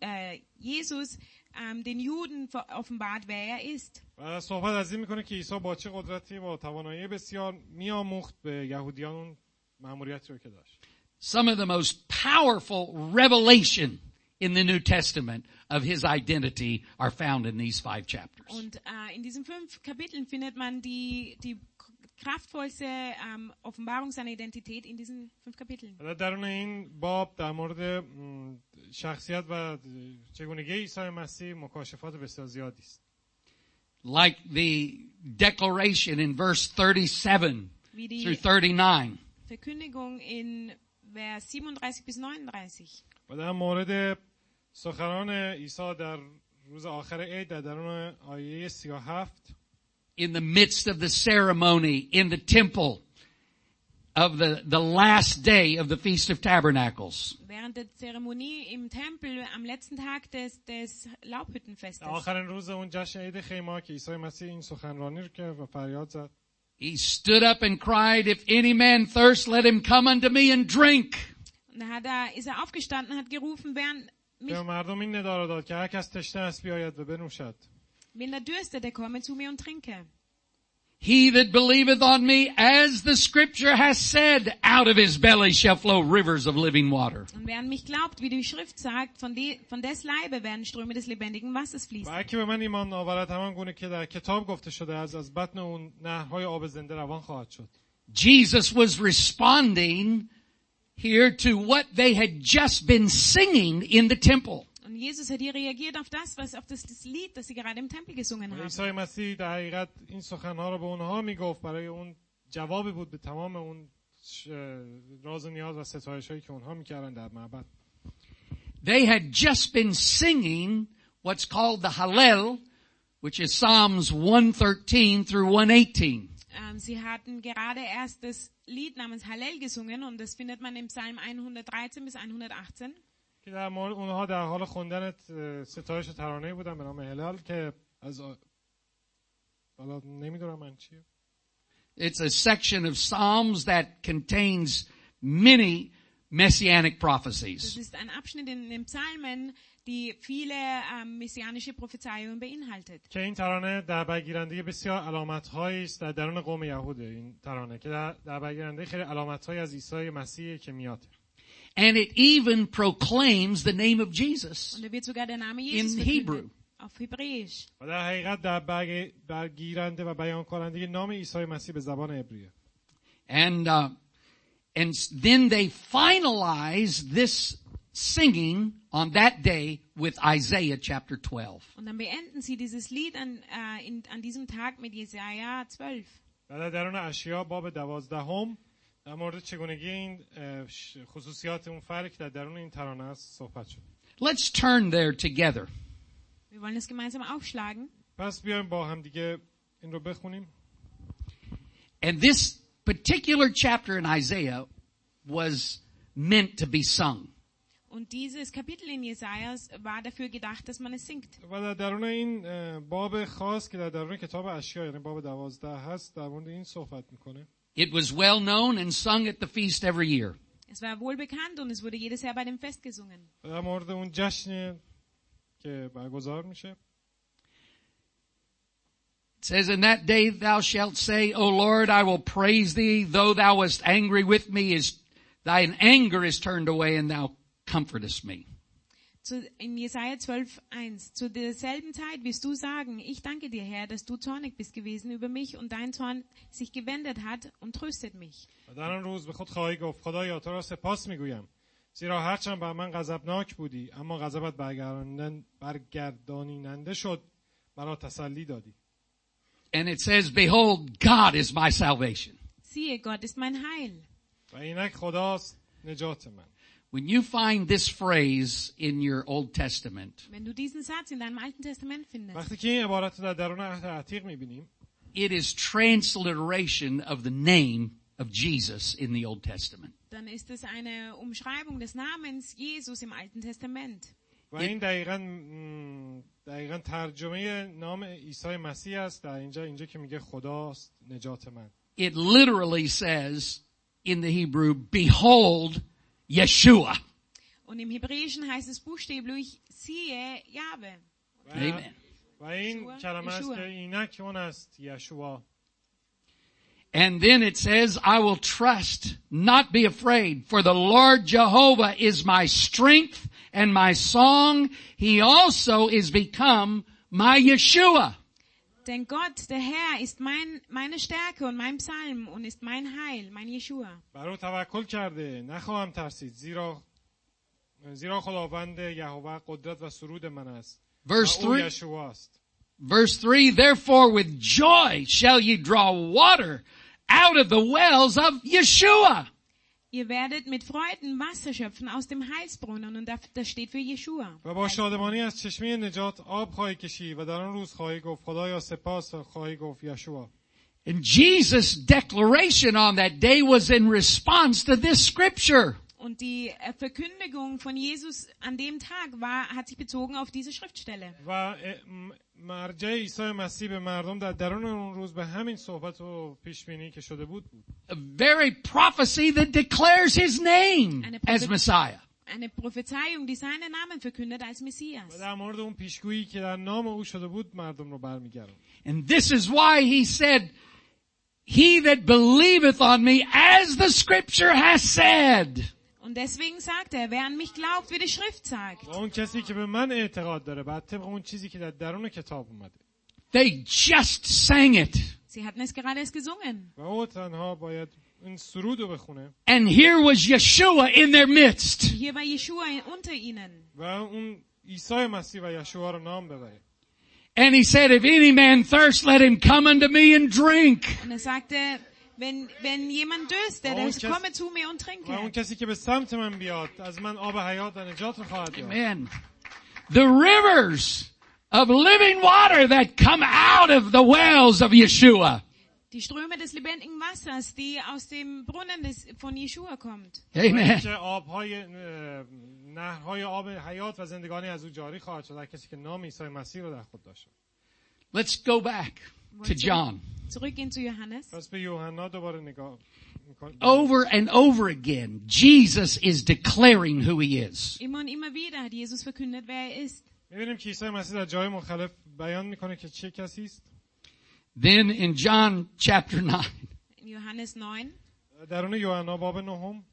Speaker 2: Jesus den Juden offenbart, wer er ist.
Speaker 3: و صحبت از این میکنه که عیسی با چه قدرتی با توانایی بسیار میآموخت به یهودیان اون مأموریتی رو که داشت.
Speaker 1: Some of the most powerful revelation in the New Testament of his identity are found in these 5 chapters.
Speaker 2: Und in diesen 5 Kapiteln findet man die kraftvollste Offenbarung seiner Identität in diesen 5 Kapiteln.
Speaker 3: درون این باب در مورد شخصیت و چگونگی عیسی مسیح مکاشفات بسیار زیادی است.
Speaker 1: Like the declaration in verse 37 through 39.
Speaker 2: Verkündigung in Vers 37 bis 39.
Speaker 3: و در مورد سخنان عیسی در روز آخر عید در درون آیه 37
Speaker 1: in the midst of the ceremony in the temple of the last day of the Feast of Tabernacles.
Speaker 2: Während der Zeremonie im Tempel am letzten Tag des Laubhüttenfestes.
Speaker 3: آخرین روز اون جشن عید خیمه که عیسی مسیح این سخنرانی رو کرد و فریاد زد.
Speaker 1: He stood up and cried, "If any man thirst, let him come unto me and drink."
Speaker 2: Und ist er aufgestanden, hat gerufen,
Speaker 3: به مردم این ندا را داد که هر کس تشنه است بیاید و بنوشد.
Speaker 2: Wenn er dürstet, der komme zu mir und trinke.
Speaker 1: He that believeth on me, as the scripture has said, out of his belly shall flow rivers of living water.
Speaker 2: Und wer an mich glaubt, wie die Schrift sagt, von des Leibe werden Ströme des lebendigen Wassers fließen.
Speaker 3: و اگه به من ایمان آورد همان گونه که در کتاب گفته شده از بطن اون نهرهای آب زنده روان خواهد شد.
Speaker 1: Jesus was responding here to what they had just been singing in the temple.
Speaker 2: Und Jesus hat hier reagiert auf das Lied, das sie gerade im Tempel gesungen haben.
Speaker 3: عیسی مسیح در حقیقت این سخنها رو به اونها میگفت برای اون جوابی بود به تمام اون راز و نیاز و ستایش‌هایی که اونها میکردن در معبد.
Speaker 1: They had just been singing what's called the Hallel, which is Psalms 113 through 118.
Speaker 2: Sie hatten gerade erst das Lied namens Hallel gesungen und das findet man im Psalm 113 bis 118.
Speaker 3: که در مورد اونها در حال خوندن ستایش و ترانه بودن به نام هلال که از حالا نمیدونم من چیه.
Speaker 1: It's a section of Psalms that contains many messianic prophecies.
Speaker 2: Das ist ein Abschnitt in den Psalmen, die viele messianische Prophezeiungen beinhaltet.
Speaker 3: که این ترانه در برگیرنده بسیار علامت‌هایی است در درون قوم یهوده. این ترانه که در برگیرنده خیلی علامت‌هایی از عیسی مسیح که میاد.
Speaker 1: And it even proclaims the name of Jesus
Speaker 2: Und da wird sogar der Name Jesus
Speaker 1: in Hebrew.
Speaker 2: auf Hebräisch.
Speaker 3: و در حقیقت در برگیرنده و بیان کننده نام عیسی مسیح به زبان عبریه.
Speaker 1: And then they finalize this singing on that day with Isaiah chapter 12.
Speaker 2: Und dann beenden sie dieses Lied an diesem Tag mit Jesaja 12.
Speaker 3: و در درون اشعیا باب 12 در مورد چگونگی این خصوصیات اون فرق در درون این ترانه است صحبت شد.
Speaker 1: Let's turn there together.
Speaker 2: Wir wollen es gemeinsam aufschlagen.
Speaker 3: پس بیایم با هم دیگه این رو بخونیم.
Speaker 1: And this particular chapter in Isaiah was meant to be sung.
Speaker 2: Und dieses Kapitel in Jesaja war dafür gedacht, dass man es singt.
Speaker 3: و در درون این باب خاص که در درون کتاب اشعیا یعنی باب 12 هست در مورد این صحبت میکنه.
Speaker 1: It was well known and sung at the feast every year.
Speaker 2: Es war wohl bekannt und es wurde jedes Jahr bei dem Fest gesungen.
Speaker 3: در مورد اون جشن که برگزار میشه.
Speaker 1: It says, "In that day thou shalt say, O Lord, I will praise thee, though thou wast angry with me, thine anger is turned away and thou comfortest me."
Speaker 2: In Jesaja 12,1. Zu derselben Zeit wirst du sagen, ich danke dir, Herr, dass du zornig bist gewesen über mich und dein Zorn sich gewendet hat und tröstet mich.
Speaker 3: و در آن روز به خود خواهی گفت خدایا تو را سپاس میگویم زیرا هرچند بر من غضبناک بودی اما غضبت برگردانیننده شد مرا تسلی دادی.
Speaker 1: And it says, "Behold, God is my salvation."
Speaker 2: Siehe, Gott ist mein Heil.
Speaker 3: و اینک خداست نجات من.
Speaker 1: When you find this phrase in your Old Testament,
Speaker 2: Wenn du diesen Satz in deinem Alten Testament findest,
Speaker 3: وقتی که این عبارت رو در درون عهد عتیق میبینیم
Speaker 1: it is transliteration of the name of Jesus in the Old Testament.
Speaker 2: dann ist es eine Umschreibung des Namens Jesus im Alten Testament.
Speaker 3: و این دقیقاً ترجمه نام عیسی مسیح است در اینجا که میگه خداست نجات من.
Speaker 1: It literally says in the Hebrew, behold Yeshua.
Speaker 2: Und im Hebräischen heißt es buchstäblich, siehe Jahwe.
Speaker 1: Amen.
Speaker 3: و این کلمه است که اینک اون است یشوع.
Speaker 1: And then it says, I will trust, not be afraid, for the Lord Jehovah is my strength and my song. He also is become my Yeshua.
Speaker 2: Denn Gott, der Herr, ist meine Stärke und mein Psalm und ist mein Heil, mein Jeshua.
Speaker 3: بر او توکل کرده نخواهم ترسید زیرا خداوند یهوه قدرت و سرود من است.
Speaker 1: Verse
Speaker 3: و او
Speaker 1: 3,
Speaker 3: یشوع است.
Speaker 1: verse 3, therefore with joy shall ye draw water out of the wells of Yeshua.
Speaker 2: Ihr werdet mit Freuden Wasser schöpfen aus dem Heilsbrunnen und das steht für Jeshua.
Speaker 3: و با شادمانی از چشمه نجات آب خواهی کشید و در آن روز خواهی گفت خدایا سپاس و خواهی گفت یشوع.
Speaker 1: And Jesus' declaration on that day was in response to this scripture.
Speaker 2: Und die Verkündigung von Jesus an dem Tag hat sich bezogen auf diese Schriftstelle.
Speaker 3: و مرجع عیسی مسیح به مردم در درون اون روز به همین صحبت و پیشبینی که شده بود.
Speaker 1: A very prophecy that declares his name as Messiah.
Speaker 2: Eine Prophezeiung, die seinen Namen verkündet als
Speaker 3: و
Speaker 2: Messias.
Speaker 3: در مورد اون پیشگویی که در نام او شده بود مردم رو برمیگردوند.
Speaker 1: And this is why he said, he that believeth on me, as the scripture has said.
Speaker 2: Und deswegen sagt er, wer an mich glaubt, wie die Schrift sagt.
Speaker 3: و اون کسی که به من اعتقاد داره بعد طبق اون چیزی که در درون کتاب اومده.
Speaker 1: They just sang it.
Speaker 2: Sie hatten es gerade erst gesungen.
Speaker 3: و او تنها باید این سرود رو بخونه.
Speaker 1: And here was Yeshua in their midst.
Speaker 2: Hier war Jeshua unter ihnen.
Speaker 3: و eun عیسی مسیح و یشوع رو نام ببره.
Speaker 1: And he said, if any man thirst, let him come unto me and drink.
Speaker 2: Und er sagte, wenn jemand dürstet, dann komme zu mir und
Speaker 3: و اون
Speaker 2: trinke.
Speaker 3: کسی که به سمت من بیاد از من آب حیات و نجات رو خواهد یافت.
Speaker 1: Amen. The rivers of living water that come out of the wells of Yeshua.
Speaker 2: Die Ströme des lebendigen Wassers, die aus dem Brunnen von Jeshua kommt.
Speaker 1: Amen.
Speaker 3: که آبهای نهرهای آب حیات و زندگانی از او جاری خواهد شد. هر کسی که نام عیسی مسیح رو در خود داشت.
Speaker 1: Let's go back to John.
Speaker 2: Zurückgehen zu Johannes.
Speaker 3: پس به یوحنا دوباره نگاه می‌کنیم.
Speaker 1: Over and over again, Jesus is declaring who he is.
Speaker 2: Immer und immer wieder hat Jesus verkündet, wer er ist.
Speaker 3: می‌بینیم که عیسی مسیح در جای مختلف بیان میکنه که چه کسی است.
Speaker 1: Then in John chapter 9,
Speaker 2: In Johannes 9
Speaker 3: درون یوحنا باب 9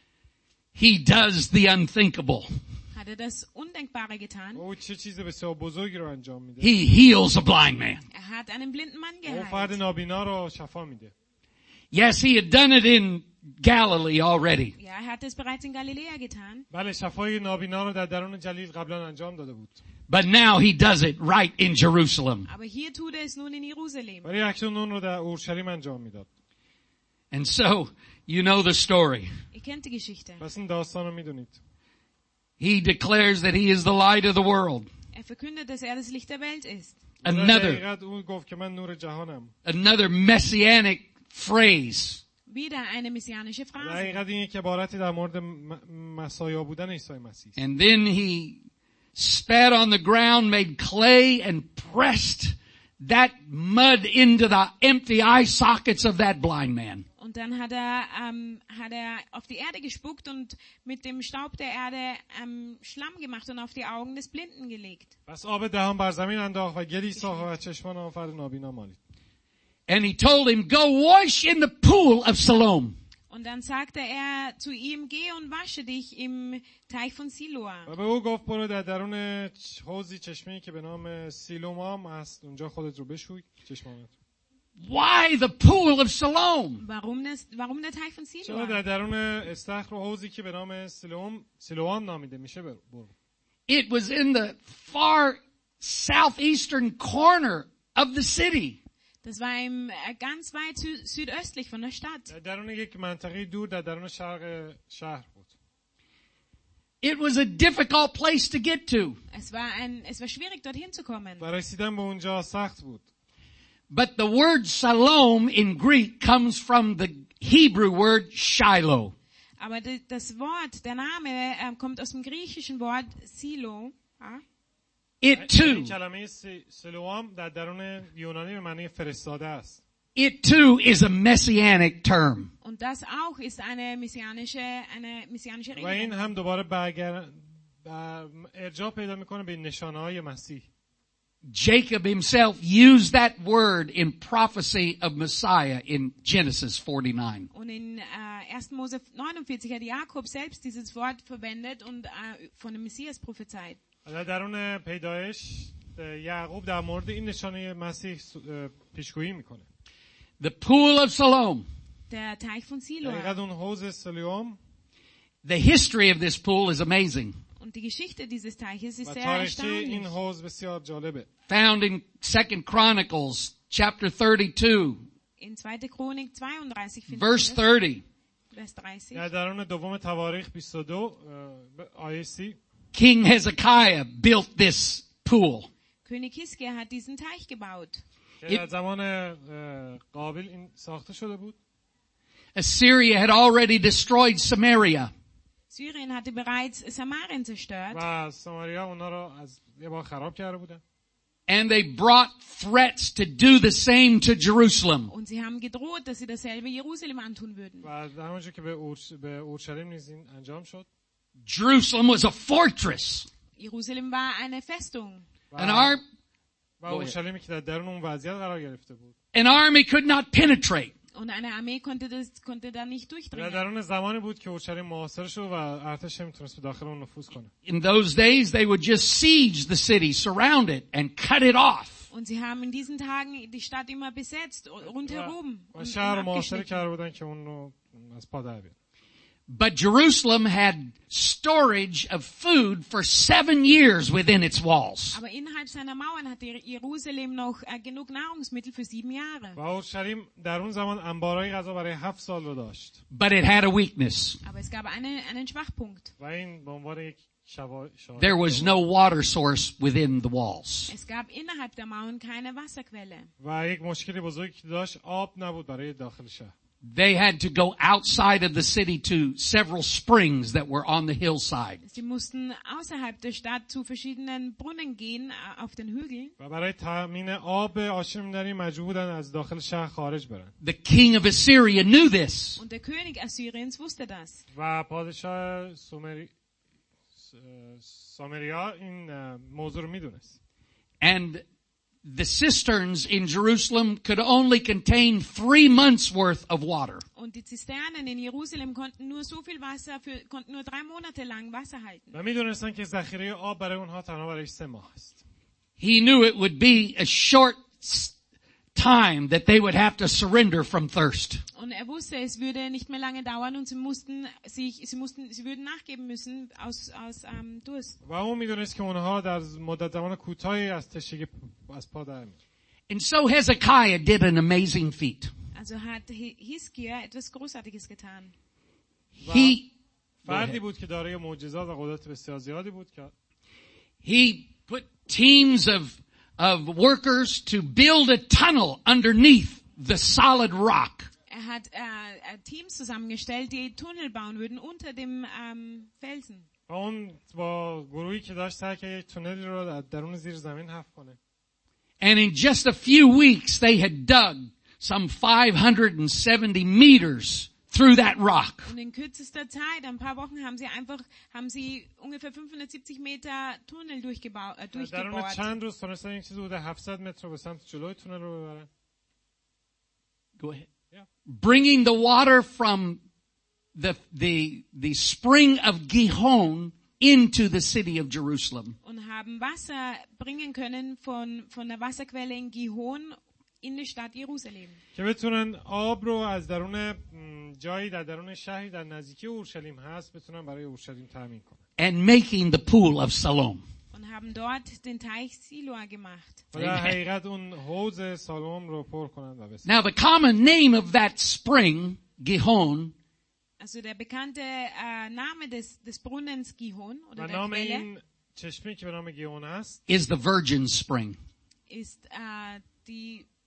Speaker 1: he does the unthinkable.
Speaker 2: hat er das Undenkbare getan.
Speaker 3: او چه چیز بسیار بزرگی رو انجام میده.
Speaker 1: He heals a blind man.
Speaker 2: Er hat einen blinden Mann
Speaker 3: او فرد
Speaker 2: geheilt.
Speaker 3: نابینا رو شفا میده.
Speaker 1: Yes, he had done it in Galilee already.
Speaker 2: Ja, er hat es bereits in Galiläa getan.
Speaker 3: بله شفای نابینا رو در درون جلیل قبلا انجام داده بود.
Speaker 1: But now he does it right in Jerusalem.
Speaker 2: Aber hier tut er es nun in Jerusalem.
Speaker 3: ولی اکنون اون رو در اورشلیم انجام میداد.
Speaker 1: And so, you know the story.
Speaker 2: Ihr kennt die Geschichte.
Speaker 3: پس این داستان رو میدونید.
Speaker 1: He declares that he is the light of the world.
Speaker 2: Er verkündet, dass er das Licht der Welt ist.
Speaker 1: Another
Speaker 3: دقیقاً اون گفت که من نور جهانم.
Speaker 1: messianic phrase.
Speaker 2: Wieder eine messianische Phrase.
Speaker 3: دقیقاً این یک عبارتی در مورد مسایا بودن عیسی مسیح.
Speaker 1: And then he spat on the ground, made clay, and pressed that mud into the empty eye sockets of that blind man.
Speaker 2: Und dann hat er auf die Erde gespuckt und mit dem Staub der Erde Schlamm gemacht und auf die Augen des Blinden gelegt.
Speaker 3: پس آب دهان بر زمین انداخت و گلی ساخت و چشمان آن فرد نابینا مالید.
Speaker 1: And he told him, go wash in the pool of Siloam.
Speaker 2: Und dann sagte er zu ihm, geh und wasche dich im Teich von Siloa.
Speaker 3: و به او گفت برو در درون حوضی چشمه‌ای که به نام سیلوام است اونجا خودت رو بشوی چشمانت.
Speaker 1: Why the pool of Siloam?
Speaker 2: Warum der Teich von
Speaker 3: چرا در
Speaker 2: Siloa?
Speaker 3: درون استخر و حوضی که به نام سیلوام نامیده میشه برو.
Speaker 1: It was in the far southeastern corner of the city.
Speaker 2: Das war ganz weit südöstlich von der Stadt.
Speaker 3: در درون یک منطقه دور در درون شرق شهر بود.
Speaker 1: It was a difficult place to get to.
Speaker 2: Es war schwierig, dorthin zu kommen.
Speaker 3: و رسیدن به اونجا سخت بود.
Speaker 1: But the word Salom in Greek comes from the Hebrew word Shiloh.
Speaker 2: Aber das Wort, der Name kommt aus dem griechischen Wort Silo. Ja?
Speaker 1: It too,
Speaker 3: این کلمه سلوام در درون یونانی به معنی فرستاده است.
Speaker 1: it too is a messianic term.
Speaker 2: Und das auch ist eine messianische
Speaker 3: و این
Speaker 2: Rede.
Speaker 3: هم دوباره ارجاع پیدا میکنه به نشانه‌های مسیح.
Speaker 1: Jacob himself used that word in prophecy of Messiah in Genesis 49.
Speaker 2: Und in 1. Mose 49 hat Jakob selbst dieses Wort verwendet und von dem Messias prophezeit.
Speaker 3: در درون پیدایش یعقوب در مورد این نشانه مسیح پیشگویی میکنه.
Speaker 1: The pool of Siloam.
Speaker 2: Der Teich von
Speaker 3: دقیقاً
Speaker 2: Siloam.
Speaker 3: اون حوض سلوام
Speaker 1: The history of this pool is amazing.
Speaker 2: Und die Geschichte dieses Teiches ist
Speaker 3: و
Speaker 2: sehr
Speaker 3: تاریخچه این
Speaker 2: erstaunlich.
Speaker 3: حوض بسیار جالبه.
Speaker 1: Found in 2 Chronicles chapter 32,
Speaker 2: In 2. Chronik 32 finden
Speaker 1: verse
Speaker 2: wir das,
Speaker 1: 30.
Speaker 2: Vers 30.
Speaker 3: در درون دوم تواریخ 22 آیه 30
Speaker 1: King Hezekiah built this pool.
Speaker 2: König Hiskia hat diesen Teich gebaut.
Speaker 3: که در زمان قابل این ساخته شده بود.
Speaker 1: Assyria had already destroyed Samaria.
Speaker 2: Syrien hatte bereits Samarien zerstört.
Speaker 3: و ساماریا اونا رو از یه بار خراب کرده بودن.
Speaker 1: And they brought threats to do the same to Jerusalem.
Speaker 2: Und sie haben gedroht, dass sie dasselbe Jerusalem antun würden.
Speaker 3: و همونجور که به اورشلیم نیز این انجام شد.
Speaker 1: Jerusalem was a fortress.
Speaker 2: Jerusalem war eine Festung.
Speaker 3: و اورشلیمی که در درون اون وضعیت قرار گرفته بود.
Speaker 1: An army could not penetrate.
Speaker 2: Und eine Armee konnte da nicht
Speaker 3: در
Speaker 2: durchdringen.
Speaker 3: درون زمانی بود که اورشلیم محاصره شد و ارتش نمیتونست به داخل اون نفوذ کنه.
Speaker 1: In those days, they would just siege the city, surround it, and cut it off.
Speaker 2: Und sie haben in diesen Tagen die Stadt immer besetzt, rundherum.
Speaker 3: و شهر رو محاصره
Speaker 2: abgeschnitten.
Speaker 3: کرده بودن که اون رو از پا در بیارن.
Speaker 1: But Jerusalem had storage of food for 7 years within its walls.
Speaker 2: Aber innerhalb seiner Mauern hatte Jerusalem noch genug Nahrungsmittel für 7 Jahre.
Speaker 3: و اورشلیم در اون زمان انبارهای غذا برای 7 سال رو داشت.
Speaker 1: But it had a weakness.
Speaker 2: Aber es gab einen Schwachpunkt.
Speaker 3: و این به عنوان یک شواهد
Speaker 1: There was no water source within the walls.
Speaker 2: Es gab innerhalb der Mauern keine Wasserquelle.
Speaker 3: و یک مشکلی بزرگی که داشت آب نبود برای داخل شهر.
Speaker 1: They had to go outside of the city to several springs that were on the hillside.
Speaker 2: Sie mussten außerhalb der Stadt zu verschiedenen Brunnen gehen, auf den Hügeln.
Speaker 3: و برای تامین آب آشامیدنی مجبور بودن از داخل شهر خارج برن.
Speaker 1: The king of Assyria knew this.
Speaker 2: Und der König Assyriens wusste das.
Speaker 3: و پادشاه سامریا این موضوع رو میدونست.
Speaker 1: And the cisterns in Jerusalem could only contain 3 months worth of water.
Speaker 2: Und die Zisternen in Jerusalem konnten nur so viel Wasser konnten nur 3 Monate lang Wasser halten.
Speaker 3: و میدونستن که ذخیره آب برای اونها تنها برای 3 ماه است.
Speaker 1: He knew it would be a short time that they would have to surrender from thirst.
Speaker 2: Und er wusste, es würde nicht mehr lange dauern und sie würden nachgeben müssen aus Durst.
Speaker 3: و اون میدونست که اونها در مدت زمان کوتاهی از تشنگی از پا در میان.
Speaker 1: And so Hezekiah did an amazing feat.
Speaker 2: Also hat Hiskia etwas Großartiges getan.
Speaker 3: فردی بود که دارای معجزات و قدرت بسیار زیادی بود که
Speaker 1: He put teams of workers to build a tunnel underneath the solid rock.
Speaker 2: Hat Teams zusammengestellt, die Tunnel bauen würden unter dem Felsen.
Speaker 3: و اون با گروهی که داشت سعی کرد یک تونلی رو در درون زیر زمین حفر کنه.
Speaker 1: And in just a few weeks they had dug some 570 meters through that rock.
Speaker 2: Und in kürzester Zeit, ein paar Wochen, haben sie ungefähr 570 Meter Tunnel durchgebohrt.
Speaker 3: درون چند روز تونستن این چیز بوده 700 متر رو به سمت جلوی تونل رو ببرن.
Speaker 1: Go ahead.
Speaker 3: Yeah.
Speaker 1: Bringing the water from the spring of Gihon into the city of Jerusalem.
Speaker 2: Und haben Wasser bringen können von der Wasserquelle in Gihon in die Stadt Jerusalem.
Speaker 3: که بتونن آب رو از درون جایی در درون شهری در نزدیکی اورشلیم هست بتونن برای اورشلیم تامین کنن.
Speaker 1: And making the pool of Siloam.
Speaker 2: Und haben dort den Teich Siloa gemacht.
Speaker 3: و در حقیقت اون حوض سالوم رو پر کنن و بسازن.
Speaker 1: Now the common name of that spring, Gihon,
Speaker 2: Also der bekannte Name des Brunnens Gihon oder
Speaker 3: و
Speaker 2: der
Speaker 3: نام
Speaker 2: Quelle
Speaker 3: این چشمه که به نام گیهون هست
Speaker 1: is the Virgin Spring.
Speaker 2: ist die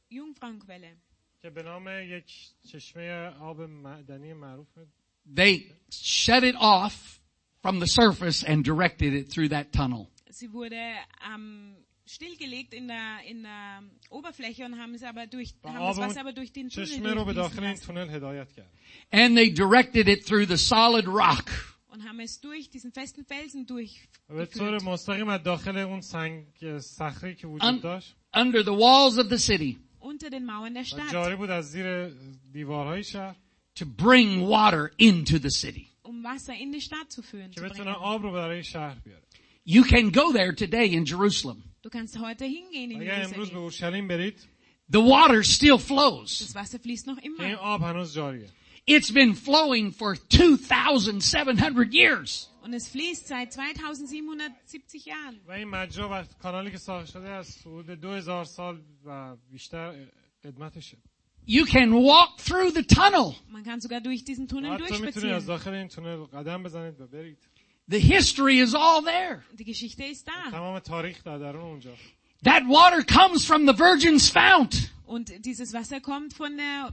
Speaker 2: Jungfrauenquelle.
Speaker 3: که به نام یک چشمه آب معدنی معروف.
Speaker 1: They shut it off from the surface and directed it through that tunnel.
Speaker 2: Sie wurde stillgelegt in der Oberfläche und haben das Wasser aber durch den Tunnel
Speaker 3: چشمه رو به داخل این
Speaker 2: durchfließen lassen.
Speaker 3: تونل هدایت کرد.
Speaker 1: And they directed it through the solid rock.
Speaker 2: Und haben es durch diesen festen Felsen
Speaker 3: به طور
Speaker 2: durchgeführt.
Speaker 3: مستقیم از داخل اون صخره که وجود داشت
Speaker 1: Under the walls of the city
Speaker 2: Unter den Mauern der
Speaker 3: و
Speaker 2: Stadt,
Speaker 3: جاری بود از زیر دیوارهای شهر
Speaker 1: to bring water into the city.
Speaker 2: Wasser in die Stadt zu führen.
Speaker 3: که
Speaker 2: Zu
Speaker 3: بتونه
Speaker 2: bringen.
Speaker 3: آب رو برای شهر بیاره.
Speaker 1: You can go there today in Jerusalem.
Speaker 2: Du kannst heute hingehen in
Speaker 3: اگر امروز به
Speaker 2: Jerusalem.
Speaker 3: اورشلیم برید
Speaker 1: The water still flows.
Speaker 2: Das Wasser fließt noch
Speaker 3: که این
Speaker 2: immer.
Speaker 3: آب هنوز جاریه.
Speaker 1: It's been flowing for 2,700 years.
Speaker 2: Und es fließt seit 2770 Jahren.
Speaker 3: و این مجرا و کانالی که ساخته شده از حدود 2000 سال و بیشتر قدمتشه.
Speaker 1: You can walk through the tunnel.
Speaker 2: Man kann sogar durch diesen Tunnel
Speaker 3: حتی میتونید از
Speaker 2: durchspazieren.
Speaker 3: داخل این تونل قدم بزنید و برید.
Speaker 1: The history is all there.
Speaker 2: Die Geschichte ist da.
Speaker 3: تمام تاریخ در درون اونجا.
Speaker 1: That water comes from the virgin's fount.
Speaker 2: Und dieses Wasser kommt von der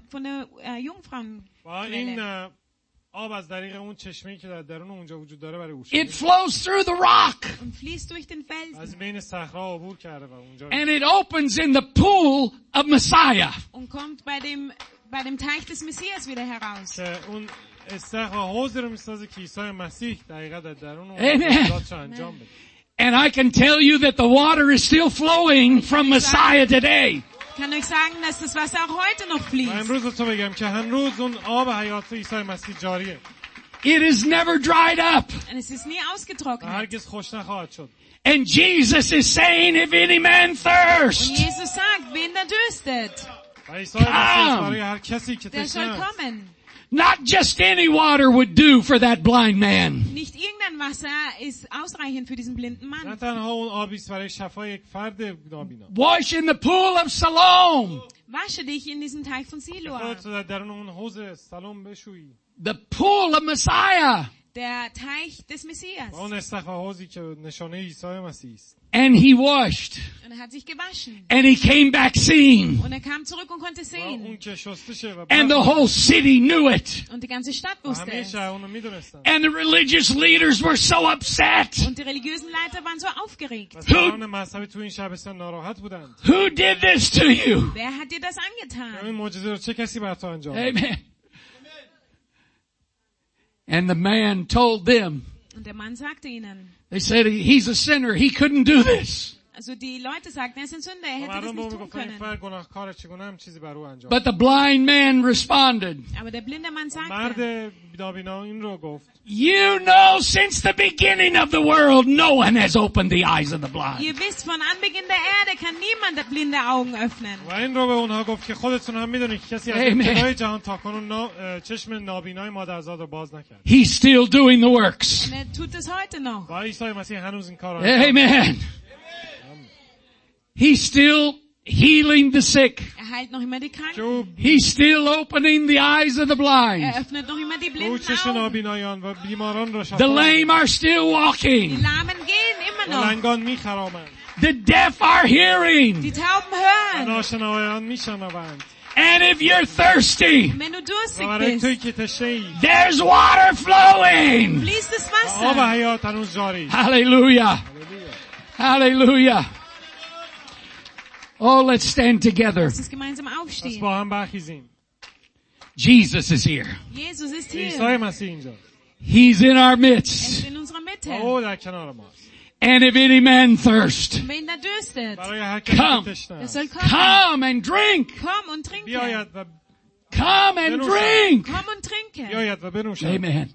Speaker 3: و این
Speaker 2: Jungfrauenquelle.
Speaker 3: آب از طریق اون چشمه‌ای که در درون اونجا وجود داره برای
Speaker 1: It
Speaker 3: اورشلیم
Speaker 1: flows through the rock.
Speaker 2: Und fließt durch den Felsen.
Speaker 3: از بین صخره‌ها عبور کرده و اونجا
Speaker 1: And it opens in the pool of Messiah.
Speaker 2: Und kommt bei dem Teich des Messias wieder heraus.
Speaker 3: که اون استخر حوض رو میسازه که عیسی مسیح دقیقاً در درون اون
Speaker 1: Amen.
Speaker 3: عملیاتشو انجام بده.
Speaker 1: And I can tell you that the water is still flowing from Messiah today.
Speaker 2: Ich kann euch sagen, dass das Wasser auch heute noch
Speaker 3: و
Speaker 2: fließt.
Speaker 3: امروز به تو بگم که هنوز اون آب حیات عیسی مسیح جاریه.
Speaker 1: It is never dried up.
Speaker 2: Und es ist nie
Speaker 3: و
Speaker 2: ausgetrocknet.
Speaker 3: هرگز خوش نخواهد شد.
Speaker 1: And Jesus is saying, if any man
Speaker 2: Und
Speaker 1: thirst,
Speaker 2: Jesus sagt, wen da dürstet,
Speaker 3: و عیسی مسیح برای هر کسی که
Speaker 2: der
Speaker 3: تشنه
Speaker 2: soll
Speaker 3: است
Speaker 2: kommen.
Speaker 1: not just any water would do for that blind man.
Speaker 2: Nicht irgendein Wasser ist ausreichend für diesen blinden
Speaker 3: نه
Speaker 2: Mann.
Speaker 3: تنها اون آبی است برای شفای یک فرد نابینا.
Speaker 1: Wash in the pool of Siloam.
Speaker 2: Wasche dich in diesem Teich von Siloam.
Speaker 3: خودت در درون اون حوض سلام بشویی.
Speaker 1: The pool of Messiah.
Speaker 2: Der Teich des Messias.
Speaker 3: و اون استخر حوضی که نشانه عیسی مسیح است.
Speaker 1: And he washed.
Speaker 2: Und er hat sich gewaschen.
Speaker 1: And he came back seeing.
Speaker 2: Und er kam zurück und konnte
Speaker 3: و اون
Speaker 2: sehen.
Speaker 3: که شسته شه و
Speaker 1: And the whole city knew it.
Speaker 2: Und die ganze Stadt
Speaker 3: و
Speaker 2: wusste
Speaker 3: همه
Speaker 2: es.
Speaker 3: شهر اونو میدونستن.
Speaker 1: And the religious leaders were so upset.
Speaker 2: Und die religiösen Leiter waren so aufgeregt.
Speaker 3: و سران مذهبی تو این شهر بسیار ناراحت بودند.
Speaker 1: Who did this to you?
Speaker 2: Wer hat dir das
Speaker 3: این
Speaker 2: angetan?
Speaker 3: معجزه رو چه کسی بر تو انجام داد؟
Speaker 1: Amen. And the man told them,
Speaker 2: Und der Mann sagte ihnen,
Speaker 1: they said, he's a sinner. He couldn't do this.
Speaker 2: also die Leute sagten, er ist ein Sünder, er
Speaker 3: و
Speaker 2: hätte das
Speaker 3: مردم به
Speaker 2: nicht
Speaker 3: او
Speaker 2: tun
Speaker 3: گفتن این
Speaker 2: können.
Speaker 3: فرد گناهکاره چگونه هم چیزی بر او انجام
Speaker 1: But the blind man responded,
Speaker 2: Aber der blinde Mann sagte,
Speaker 3: مرد نابینا این رو گفت
Speaker 1: you know, since the beginning of the world, no one has opened the eyes of the blind.
Speaker 2: ihr wisst, von Anbeginn der Erde kann niemand blinde Augen öffnen.
Speaker 3: و این رو به اونها گفت که خودتون هم میدونید که کسی از
Speaker 1: Amen.
Speaker 3: ابتدای جهان تا کنون چشم نابینای مادرزاد رو باز نکرد.
Speaker 1: He's still doing the works.
Speaker 2: Und er tut es heute noch.
Speaker 3: و عیسی مسیح هنوز این کار رو انجام
Speaker 1: Amen. He's still healing the sick.
Speaker 2: Er heilt noch immer die
Speaker 3: که
Speaker 2: Kranken.
Speaker 3: او
Speaker 1: He's still opening the eyes of the blind.
Speaker 2: Er öffnet noch immer die
Speaker 3: به او
Speaker 2: blinden
Speaker 3: چشم
Speaker 2: Augen.
Speaker 3: نابینایان و بیماران را
Speaker 1: The
Speaker 3: شفا
Speaker 1: lame are still
Speaker 2: Die
Speaker 1: walking.
Speaker 2: Lahmen gehen immer
Speaker 3: و
Speaker 2: noch.
Speaker 3: لنگان میخرامند
Speaker 2: Die
Speaker 1: The deaf are hearing.
Speaker 2: Tauben
Speaker 3: و
Speaker 2: hören.
Speaker 3: ناشنوایان میشنوند.
Speaker 1: And if you're thirsty,
Speaker 2: Wenn du
Speaker 3: و
Speaker 2: durstig
Speaker 3: برای توی
Speaker 2: bist,
Speaker 3: که تشنه ای
Speaker 1: there's water flowing.
Speaker 2: fließt das
Speaker 3: و آب
Speaker 2: Wasser.
Speaker 3: حیات هنوز جاری.
Speaker 1: Hallelujah. Hallelujah. Oh, let's stand together.
Speaker 2: Lass uns gemeinsam
Speaker 3: پس
Speaker 2: aufstehen.
Speaker 3: با هم برخیزیم.
Speaker 1: Jesus is here.
Speaker 2: Jesus ist
Speaker 3: عیسی
Speaker 2: hier.
Speaker 3: مسیح اینجا.
Speaker 1: He's in our
Speaker 2: Er
Speaker 1: midst.
Speaker 2: ist in unserer
Speaker 3: و
Speaker 2: Mitte.
Speaker 3: او در کنار ماست.
Speaker 1: And if any man thirst,
Speaker 2: Wen da dürstet,
Speaker 3: برای هر کسی
Speaker 1: Come.
Speaker 3: که تشنه
Speaker 2: der
Speaker 3: است.
Speaker 2: soll kommen.
Speaker 1: come and drink.
Speaker 2: Komm und trinke.
Speaker 3: بیاید و
Speaker 1: Come and drink.
Speaker 2: Komm und trinke.
Speaker 3: بیاید و بنوشد.
Speaker 1: Amen.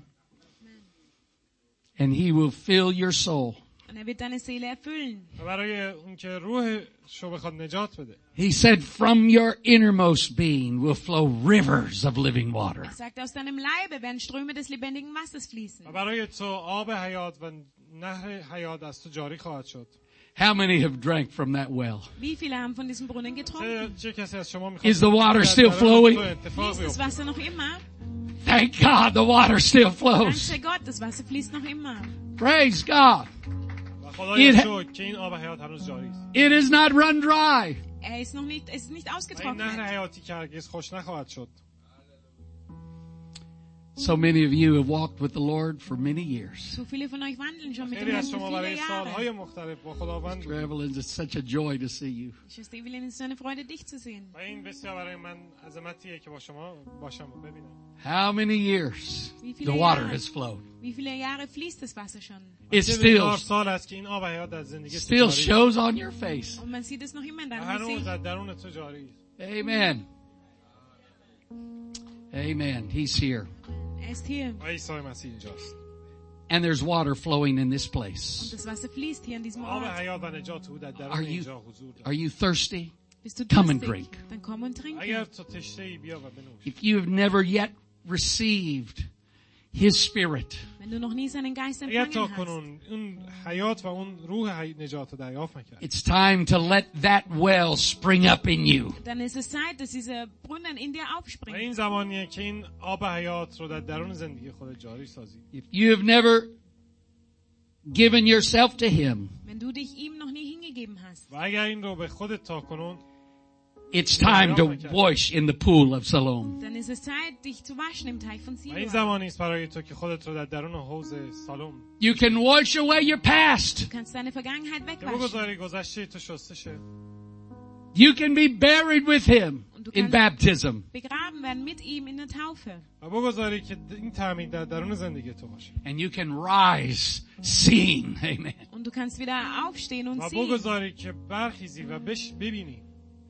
Speaker 1: And he will fill your soul.
Speaker 2: Und er wird deine Seele erfüllen.
Speaker 3: و برای اون که روحشو بخواد نجات بده.
Speaker 1: He said, from your innermost being will flow rivers of living water.
Speaker 2: Er sagt, aus deinem Leibe werden Ströme des lebendigen Wassers fließen.
Speaker 3: و برای تو آب حیات و نهر حیات از تو جاری خواهد شد.
Speaker 1: How many have drank from that well?
Speaker 2: Wie viele haben von diesem Brunnen getrunken?
Speaker 3: چه کسی از شما میخواد؟
Speaker 1: Is the water still flowing?
Speaker 2: Fließt das Wasser noch immer?
Speaker 1: Thank God the water still
Speaker 2: Dank
Speaker 1: flows.
Speaker 2: sei Gott, das Wasser fließt noch immer.
Speaker 1: Praise God.
Speaker 3: و خدای شکر که این آب حیات هنوز جاری است.
Speaker 1: It is not run dry.
Speaker 2: Es ist nicht
Speaker 3: و این
Speaker 2: ausgetrocknet.
Speaker 3: نهر حیاتی که هرگز خوش نخواهد شد.
Speaker 1: So many of you have walked with the Lord for many years.
Speaker 2: So viele von euch wandeln schon mit dem
Speaker 3: خیلی
Speaker 2: Herrn
Speaker 3: از
Speaker 2: für
Speaker 3: شما
Speaker 2: viele
Speaker 3: برای سالهای
Speaker 2: Jahre.
Speaker 3: مختلف با خداوند بودید.
Speaker 1: Evelyn, it's such a joy to see you.
Speaker 2: Schwester Evelyn, es ist so eine Freude, dich zu sehen.
Speaker 3: و این بسیار برای من عظمتیه که با شما باشم و ببینم.
Speaker 1: How many years
Speaker 2: Wie viele
Speaker 1: the water
Speaker 2: Jahre?
Speaker 1: has flowed.
Speaker 2: Wie viele Jahre fließt das Wasser schon?
Speaker 1: It
Speaker 3: چه
Speaker 1: still
Speaker 3: بسیار سال است که این آب حیات از زندگی تو
Speaker 1: still
Speaker 3: جاری
Speaker 1: shows on your face.
Speaker 2: Und man sieht es noch immer in
Speaker 3: و
Speaker 2: deinem
Speaker 3: هنوز
Speaker 2: Gesicht.
Speaker 3: در درون تو جاری است.
Speaker 1: Amen. Amen. He's here.
Speaker 2: Er ist hier.
Speaker 3: و عیسی مسیح اینجاست.
Speaker 1: And there's water flowing in this
Speaker 2: Und
Speaker 1: place.
Speaker 2: das Wasser fließt hier an diesem
Speaker 3: آب
Speaker 2: Ort.
Speaker 3: حیات و نجات او در درون
Speaker 1: Are you-
Speaker 3: اینجا حضور
Speaker 1: Are
Speaker 3: دارد.
Speaker 1: you thirsty?
Speaker 2: Bist du
Speaker 1: Come and
Speaker 2: durstig?
Speaker 1: drink.
Speaker 2: Dann komm und trink.
Speaker 3: اگر تو تشنه‌ای بیا و بنوش.
Speaker 1: If you have never yet received His Spirit,
Speaker 2: Wenn du noch nie seinen Geist
Speaker 3: اگر تا
Speaker 2: empfangen hast,
Speaker 3: کنون اون حیات و اون روح نجات رو دریافت نکرد.
Speaker 1: it's time to let that well spring up in you.
Speaker 2: dann ist es Zeit, dass dieser Brunnen in dir
Speaker 3: و
Speaker 2: aufspringt.
Speaker 3: این زمانیه که این آب حیات رو در درون زندگی خود جاری سازی.
Speaker 1: If you have never given yourself to Him,
Speaker 2: Wenn du dich ihm noch nie hingegeben hast,
Speaker 3: و اگر این رو به خودت تا کنون
Speaker 1: it's time to wash in the pool of Siloam.
Speaker 2: dann ist es Zeit, dich zu waschen im Teich von
Speaker 3: و این
Speaker 2: Siloam.
Speaker 3: زمانی است برای تو که خودت رو در درون حوض سالم
Speaker 1: You can wash away your past.
Speaker 2: Du kannst deine Vergangenheit
Speaker 3: که
Speaker 2: wegwaschen.
Speaker 3: بگذاری گذشته تو شسته شه.
Speaker 1: You can be buried with Him in baptism.
Speaker 2: Begraben werden mit ihm in der Taufe.
Speaker 3: و بگذاری که این تعمید در درون زندگی تو باشه.
Speaker 1: And you can rise seeing. Amen.
Speaker 2: Und du kannst wieder aufstehen und
Speaker 3: و
Speaker 2: sehen.
Speaker 3: بگذاری که برخیزی و ببینی.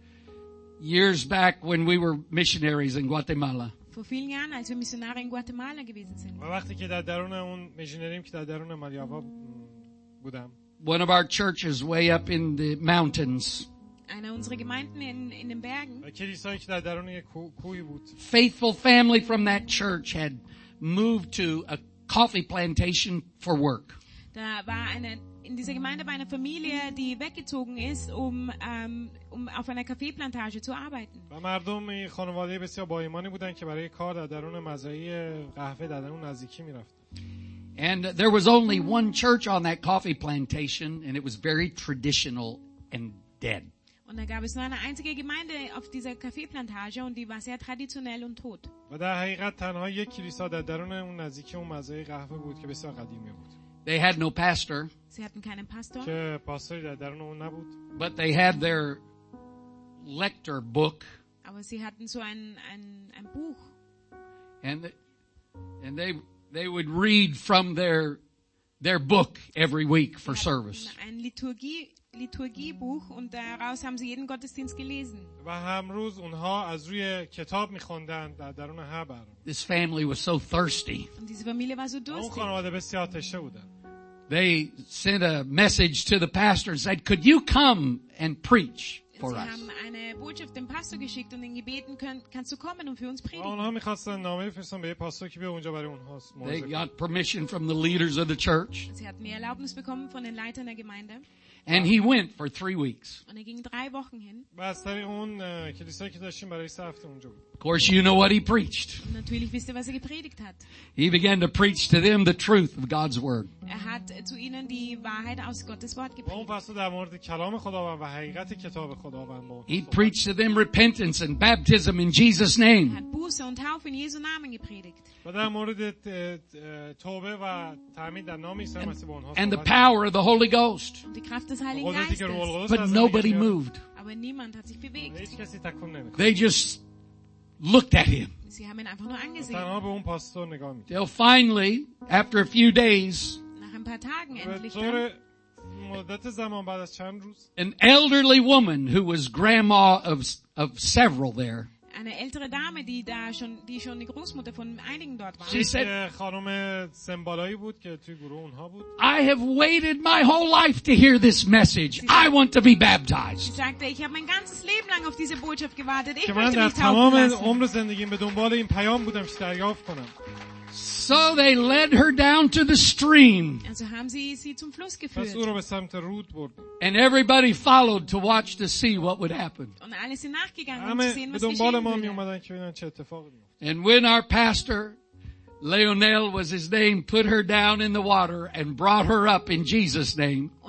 Speaker 1: Years back when we were missionaries in Guatemala,
Speaker 2: Vor vielen Jahren, als wir Missionare in Guatemala gewesen sind.
Speaker 3: و وقتی که در درون اون میشنریم که در درون مالیاوا بودم.
Speaker 1: one of our churches way up in the mountains,
Speaker 2: Einer unserer Gemeinden in den Bergen.
Speaker 3: و کلیسایی که در درون یک کوهی بود.
Speaker 1: faithful family from that church had moved to a coffee plantation for work.
Speaker 2: Da war in dieser Gemeinde war eine Familie, die weggezogen ist, um auf einer Kaffeeplantage zu arbeiten.
Speaker 3: و مردم این خانواده بسیار با ایمانی بودن که برای کار در درون مزرعه قهوه در درون نزدیکی میرفتن.
Speaker 1: And there was only one church on that coffee plantation, and it was very traditional and dead.
Speaker 2: Und da gab es nur eine einzige Gemeinde auf dieser Kaffeeplantage und die war sehr traditionell und tot.
Speaker 3: و در حقیقت تنها یک کلیسا در درون اون نزدیکی اون مزرعه قهوه بود که بسیار قدیمی بود.
Speaker 1: They had no pastor,
Speaker 2: Sie hatten keinen Pastor,
Speaker 3: که پاستوری در درون اون نبود.
Speaker 1: but they had their lector book,
Speaker 2: aber sie hatten so ein Buch.
Speaker 1: and they would read from their book every week for
Speaker 2: Sie
Speaker 1: service.
Speaker 2: hatten ein Liturgiebuch und daraus haben sie jeden Gottesdienst gelesen.
Speaker 3: و هر روز اونها از روی کتاب می‌خوندن در درون هر برنامه.
Speaker 1: This family was so thirsty.
Speaker 2: Und diese Familie war so
Speaker 3: اون
Speaker 2: durstig.
Speaker 3: خانواده بسیار تشنه بودن.
Speaker 1: They sent a message to the pastor and said, could you come and preach for
Speaker 2: Sie
Speaker 1: us?
Speaker 2: haben eine Botschaft dem Pastor geschickt und ihn gebeten, kannst du kommen und für uns
Speaker 3: و
Speaker 2: predigen?
Speaker 3: اونها می‌خواستن نامه بفرستن به پاستور که بیا اونجا برای اونها
Speaker 1: They
Speaker 3: موعظه کنه.
Speaker 1: got permission from the leaders of the church,
Speaker 2: Sie hatten die Erlaubnis bekommen von den Leitern der Gemeinde
Speaker 1: and he went for 3 weeks.
Speaker 2: und er ging 3 Wochen hin.
Speaker 3: و از طریق اون کلیسایی که داشتیم برای 3 هفته اونجا بود.
Speaker 1: Of course, you know what he preached.
Speaker 2: Und natürlich wisst ihr, was er gepredigt hat.
Speaker 1: He began to preach to them the truth of God's word.
Speaker 2: Er hat zu ihnen die Wahrheit aus Gottes Wort
Speaker 3: و اون
Speaker 2: gepredigt.
Speaker 3: پاستور در مورد کلام خداوند و حقیقت کتاب خداوند با
Speaker 1: He preached to them repentance and baptism in Jesus'
Speaker 2: Er
Speaker 1: name.
Speaker 2: hat Buße und Taufe in Jesu Namen gepredigt.
Speaker 3: و در مورد توبه و تعمید در نام عیسی مسیح با اونها
Speaker 1: And the
Speaker 3: صحبت
Speaker 1: power of the Holy Ghost.
Speaker 2: Und die Kraft des Heiligen
Speaker 3: قدرتی که
Speaker 2: Geistes.
Speaker 3: روح القدس
Speaker 1: But
Speaker 3: از
Speaker 1: nobody
Speaker 3: زندگی میاد.
Speaker 1: moved.
Speaker 2: Aber niemand hat sich bewegt.
Speaker 3: هیچ کسی تکون نمی‌خورد.
Speaker 1: They just looked at him.
Speaker 2: Sie haben ihn einfach nur angesehen.
Speaker 3: تنها به اون پاستور نگاه می‌کرد.
Speaker 1: Till finally, after a few days,
Speaker 2: Nach ein paar Tagen
Speaker 3: به
Speaker 2: endlich
Speaker 3: طور
Speaker 2: dann,
Speaker 3: مدت زمان بعد از چند روز
Speaker 1: an elderly woman who was grandma of several there,
Speaker 2: eine ältere Dame, die schon die Großmutter von einigen dort war.
Speaker 1: She said-
Speaker 3: که خانم سمبالایی بود که توی گروه اونها بود.
Speaker 1: I have waited my whole life to hear this message. I want to be
Speaker 2: Sie
Speaker 1: baptized.
Speaker 2: sagte, ich habe mein ganzes Leben lang auf diese Botschaft gewartet. Ich
Speaker 3: که من
Speaker 2: möchte
Speaker 3: در
Speaker 2: mich taufen
Speaker 3: تمام
Speaker 2: lassen.
Speaker 3: عمر زندگیم به دنبال این پیام بودم که دریافت کنم.
Speaker 1: So they led her down to the stream,
Speaker 2: Also haben sie zum Fluss
Speaker 3: پس
Speaker 2: geführt.
Speaker 3: او رو به سمت رود برد.
Speaker 1: and everybody followed to watch to see what would happen.
Speaker 2: Und alle sind nachgegangen, um zu
Speaker 3: همه
Speaker 2: sehen,
Speaker 3: به
Speaker 2: was
Speaker 3: دنبال
Speaker 2: geschehen
Speaker 3: ما می
Speaker 2: würde.
Speaker 3: اومدن که ببینن چه اتفاقی میفته.
Speaker 1: And when our pastor, Leonel was his name, put her down in the water and brought her up in Jesus' name,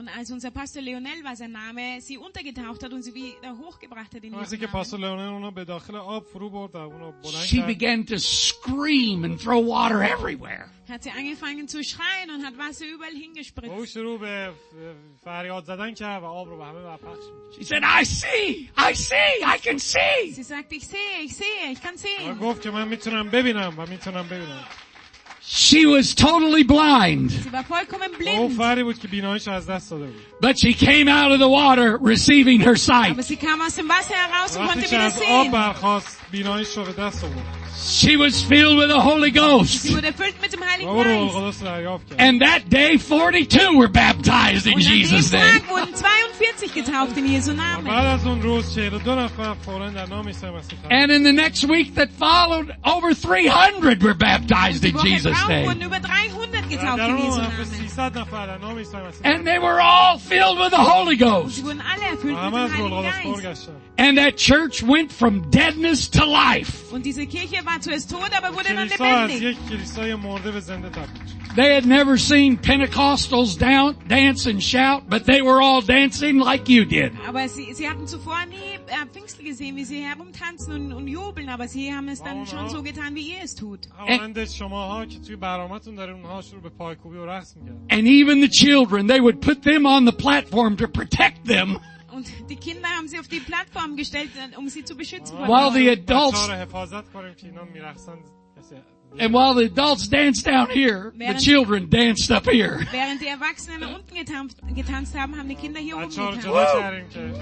Speaker 2: Und als unser Pastor Leonel war sein Name, sie untergetaucht hat und sie wieder hochgebracht hat in
Speaker 3: وقتی
Speaker 2: Jesu
Speaker 3: که پاستور
Speaker 2: Namen,
Speaker 3: لئونل اونا به داخل آب فرو برد و اونا بلند
Speaker 1: she
Speaker 3: کرد،
Speaker 1: began to scream and throw water everywhere.
Speaker 2: hat sie angefangen zu schreien und hat Wasser überall
Speaker 3: و او
Speaker 2: hingespritzt.
Speaker 3: شروع به فریاد زدن کرد و آب رو به همه پخش می‌کرد.
Speaker 1: She said, I see, I can see.
Speaker 2: Sie sagte, ich sehe, ich kann
Speaker 3: و
Speaker 2: sehen.
Speaker 3: گفت که من میتونم ببینم و میتونم ببینم.
Speaker 1: She was totally blind,
Speaker 2: Sie war vollkommen
Speaker 3: و او
Speaker 2: blind.
Speaker 3: فری بود که بیناییش از دست داده بود.
Speaker 1: but she came out of the water receiving her sight.
Speaker 2: Aber sie kam aus dem Wasser heraus und
Speaker 3: وقتی
Speaker 2: konnte
Speaker 3: که
Speaker 2: wieder
Speaker 3: از آب
Speaker 2: sehen.
Speaker 3: برخاست بیناییش رو به دست آورد.
Speaker 1: She was filled with the Holy
Speaker 2: Sie
Speaker 1: Ghost.
Speaker 2: wurde erfüllt mit dem
Speaker 3: و
Speaker 2: Heiligen
Speaker 3: او روح
Speaker 2: Geist.
Speaker 3: القدس دریافت کرد.
Speaker 1: And that day 42 were baptized in
Speaker 2: Und an dem
Speaker 1: Jesus' name.
Speaker 2: Tag wurden 42 getauft in Jesu
Speaker 3: و بعد
Speaker 2: Namen.
Speaker 3: از اون روز 42 نفر فوراً در نام عیسی مسیح تبدیل
Speaker 1: And in the next week that followed, over 300 were baptized
Speaker 2: Die
Speaker 1: in
Speaker 2: Woche
Speaker 1: Jesus'
Speaker 2: drauf
Speaker 1: name.
Speaker 2: wurden über 300 getauft
Speaker 3: در
Speaker 2: in
Speaker 3: اون
Speaker 2: Jesu
Speaker 3: هفته
Speaker 2: Namen.
Speaker 3: 300 نفر در نام عیسی مسیح
Speaker 1: And they were all filled with the Holy
Speaker 2: Sie
Speaker 1: Ghost.
Speaker 2: wurden alle erfüllt
Speaker 3: و
Speaker 2: mit
Speaker 3: همه از
Speaker 2: dem
Speaker 3: روح
Speaker 2: Heiligen
Speaker 3: القدس پر
Speaker 2: Geist.
Speaker 3: گشتن.
Speaker 1: And that church went from deadness to life.
Speaker 2: Und diese Kirche war zuerst tot, aber wurde dann
Speaker 3: کلیسا از
Speaker 2: lebendig.
Speaker 3: یک کلیسای مرده به زنده تبدیل شد.
Speaker 1: They had never seen Pentecostals dance and shout, but they were all dancing like you did.
Speaker 2: Aber sie hatten zuvor nie Pfingstler gesehen, wie sie herumtanzen und jubeln, aber sie haben es dann schon so getan, wie ihr es tut.
Speaker 3: همانند شماها که توی برنامه‌تون دارین اونها شروع به پایکوبی و رقص می‌کردن.
Speaker 1: And even the children, they would put them on the platform to protect them,
Speaker 2: Und die Kinder haben sie auf die Plattform gestellt, um sie zu beschützen. vor
Speaker 1: while
Speaker 2: dem
Speaker 1: the
Speaker 2: Feuer.
Speaker 1: adults,
Speaker 3: بچه‌ها رو حفاظت کنیم که اینا می‌رقصن.
Speaker 1: and while the adults danced down here, the children danced up here.
Speaker 2: Während die Erwachsenen unten getanzt haben, haben die Kinder hier oben
Speaker 3: بچه‌ها رو
Speaker 2: getanzt.
Speaker 3: جدا کردیم که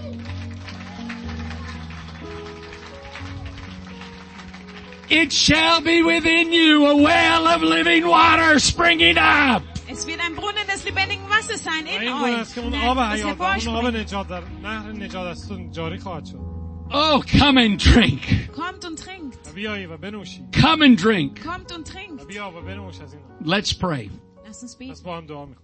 Speaker 1: It shall be within you a well of living water springing up.
Speaker 2: Es wird ein Brunnen des lebendigen Wassers sein in
Speaker 3: این گونه
Speaker 2: euch,
Speaker 3: است که اون آب
Speaker 2: das
Speaker 3: حیات و اون آب
Speaker 2: hervorspringt.
Speaker 3: نجات در نهر نجات از تو جاری خواهد شد.
Speaker 1: Oh, come and drink.
Speaker 2: Kommt und trinkt.
Speaker 3: و بیایی و بنوشی.
Speaker 1: Come and drink.
Speaker 2: Kommt und
Speaker 3: و
Speaker 2: trinkt.
Speaker 3: بیا و بنوش از این.
Speaker 1: Let's pray.
Speaker 2: Lasst uns
Speaker 3: پس
Speaker 2: beten.
Speaker 3: با هم دعا می‌کنیم.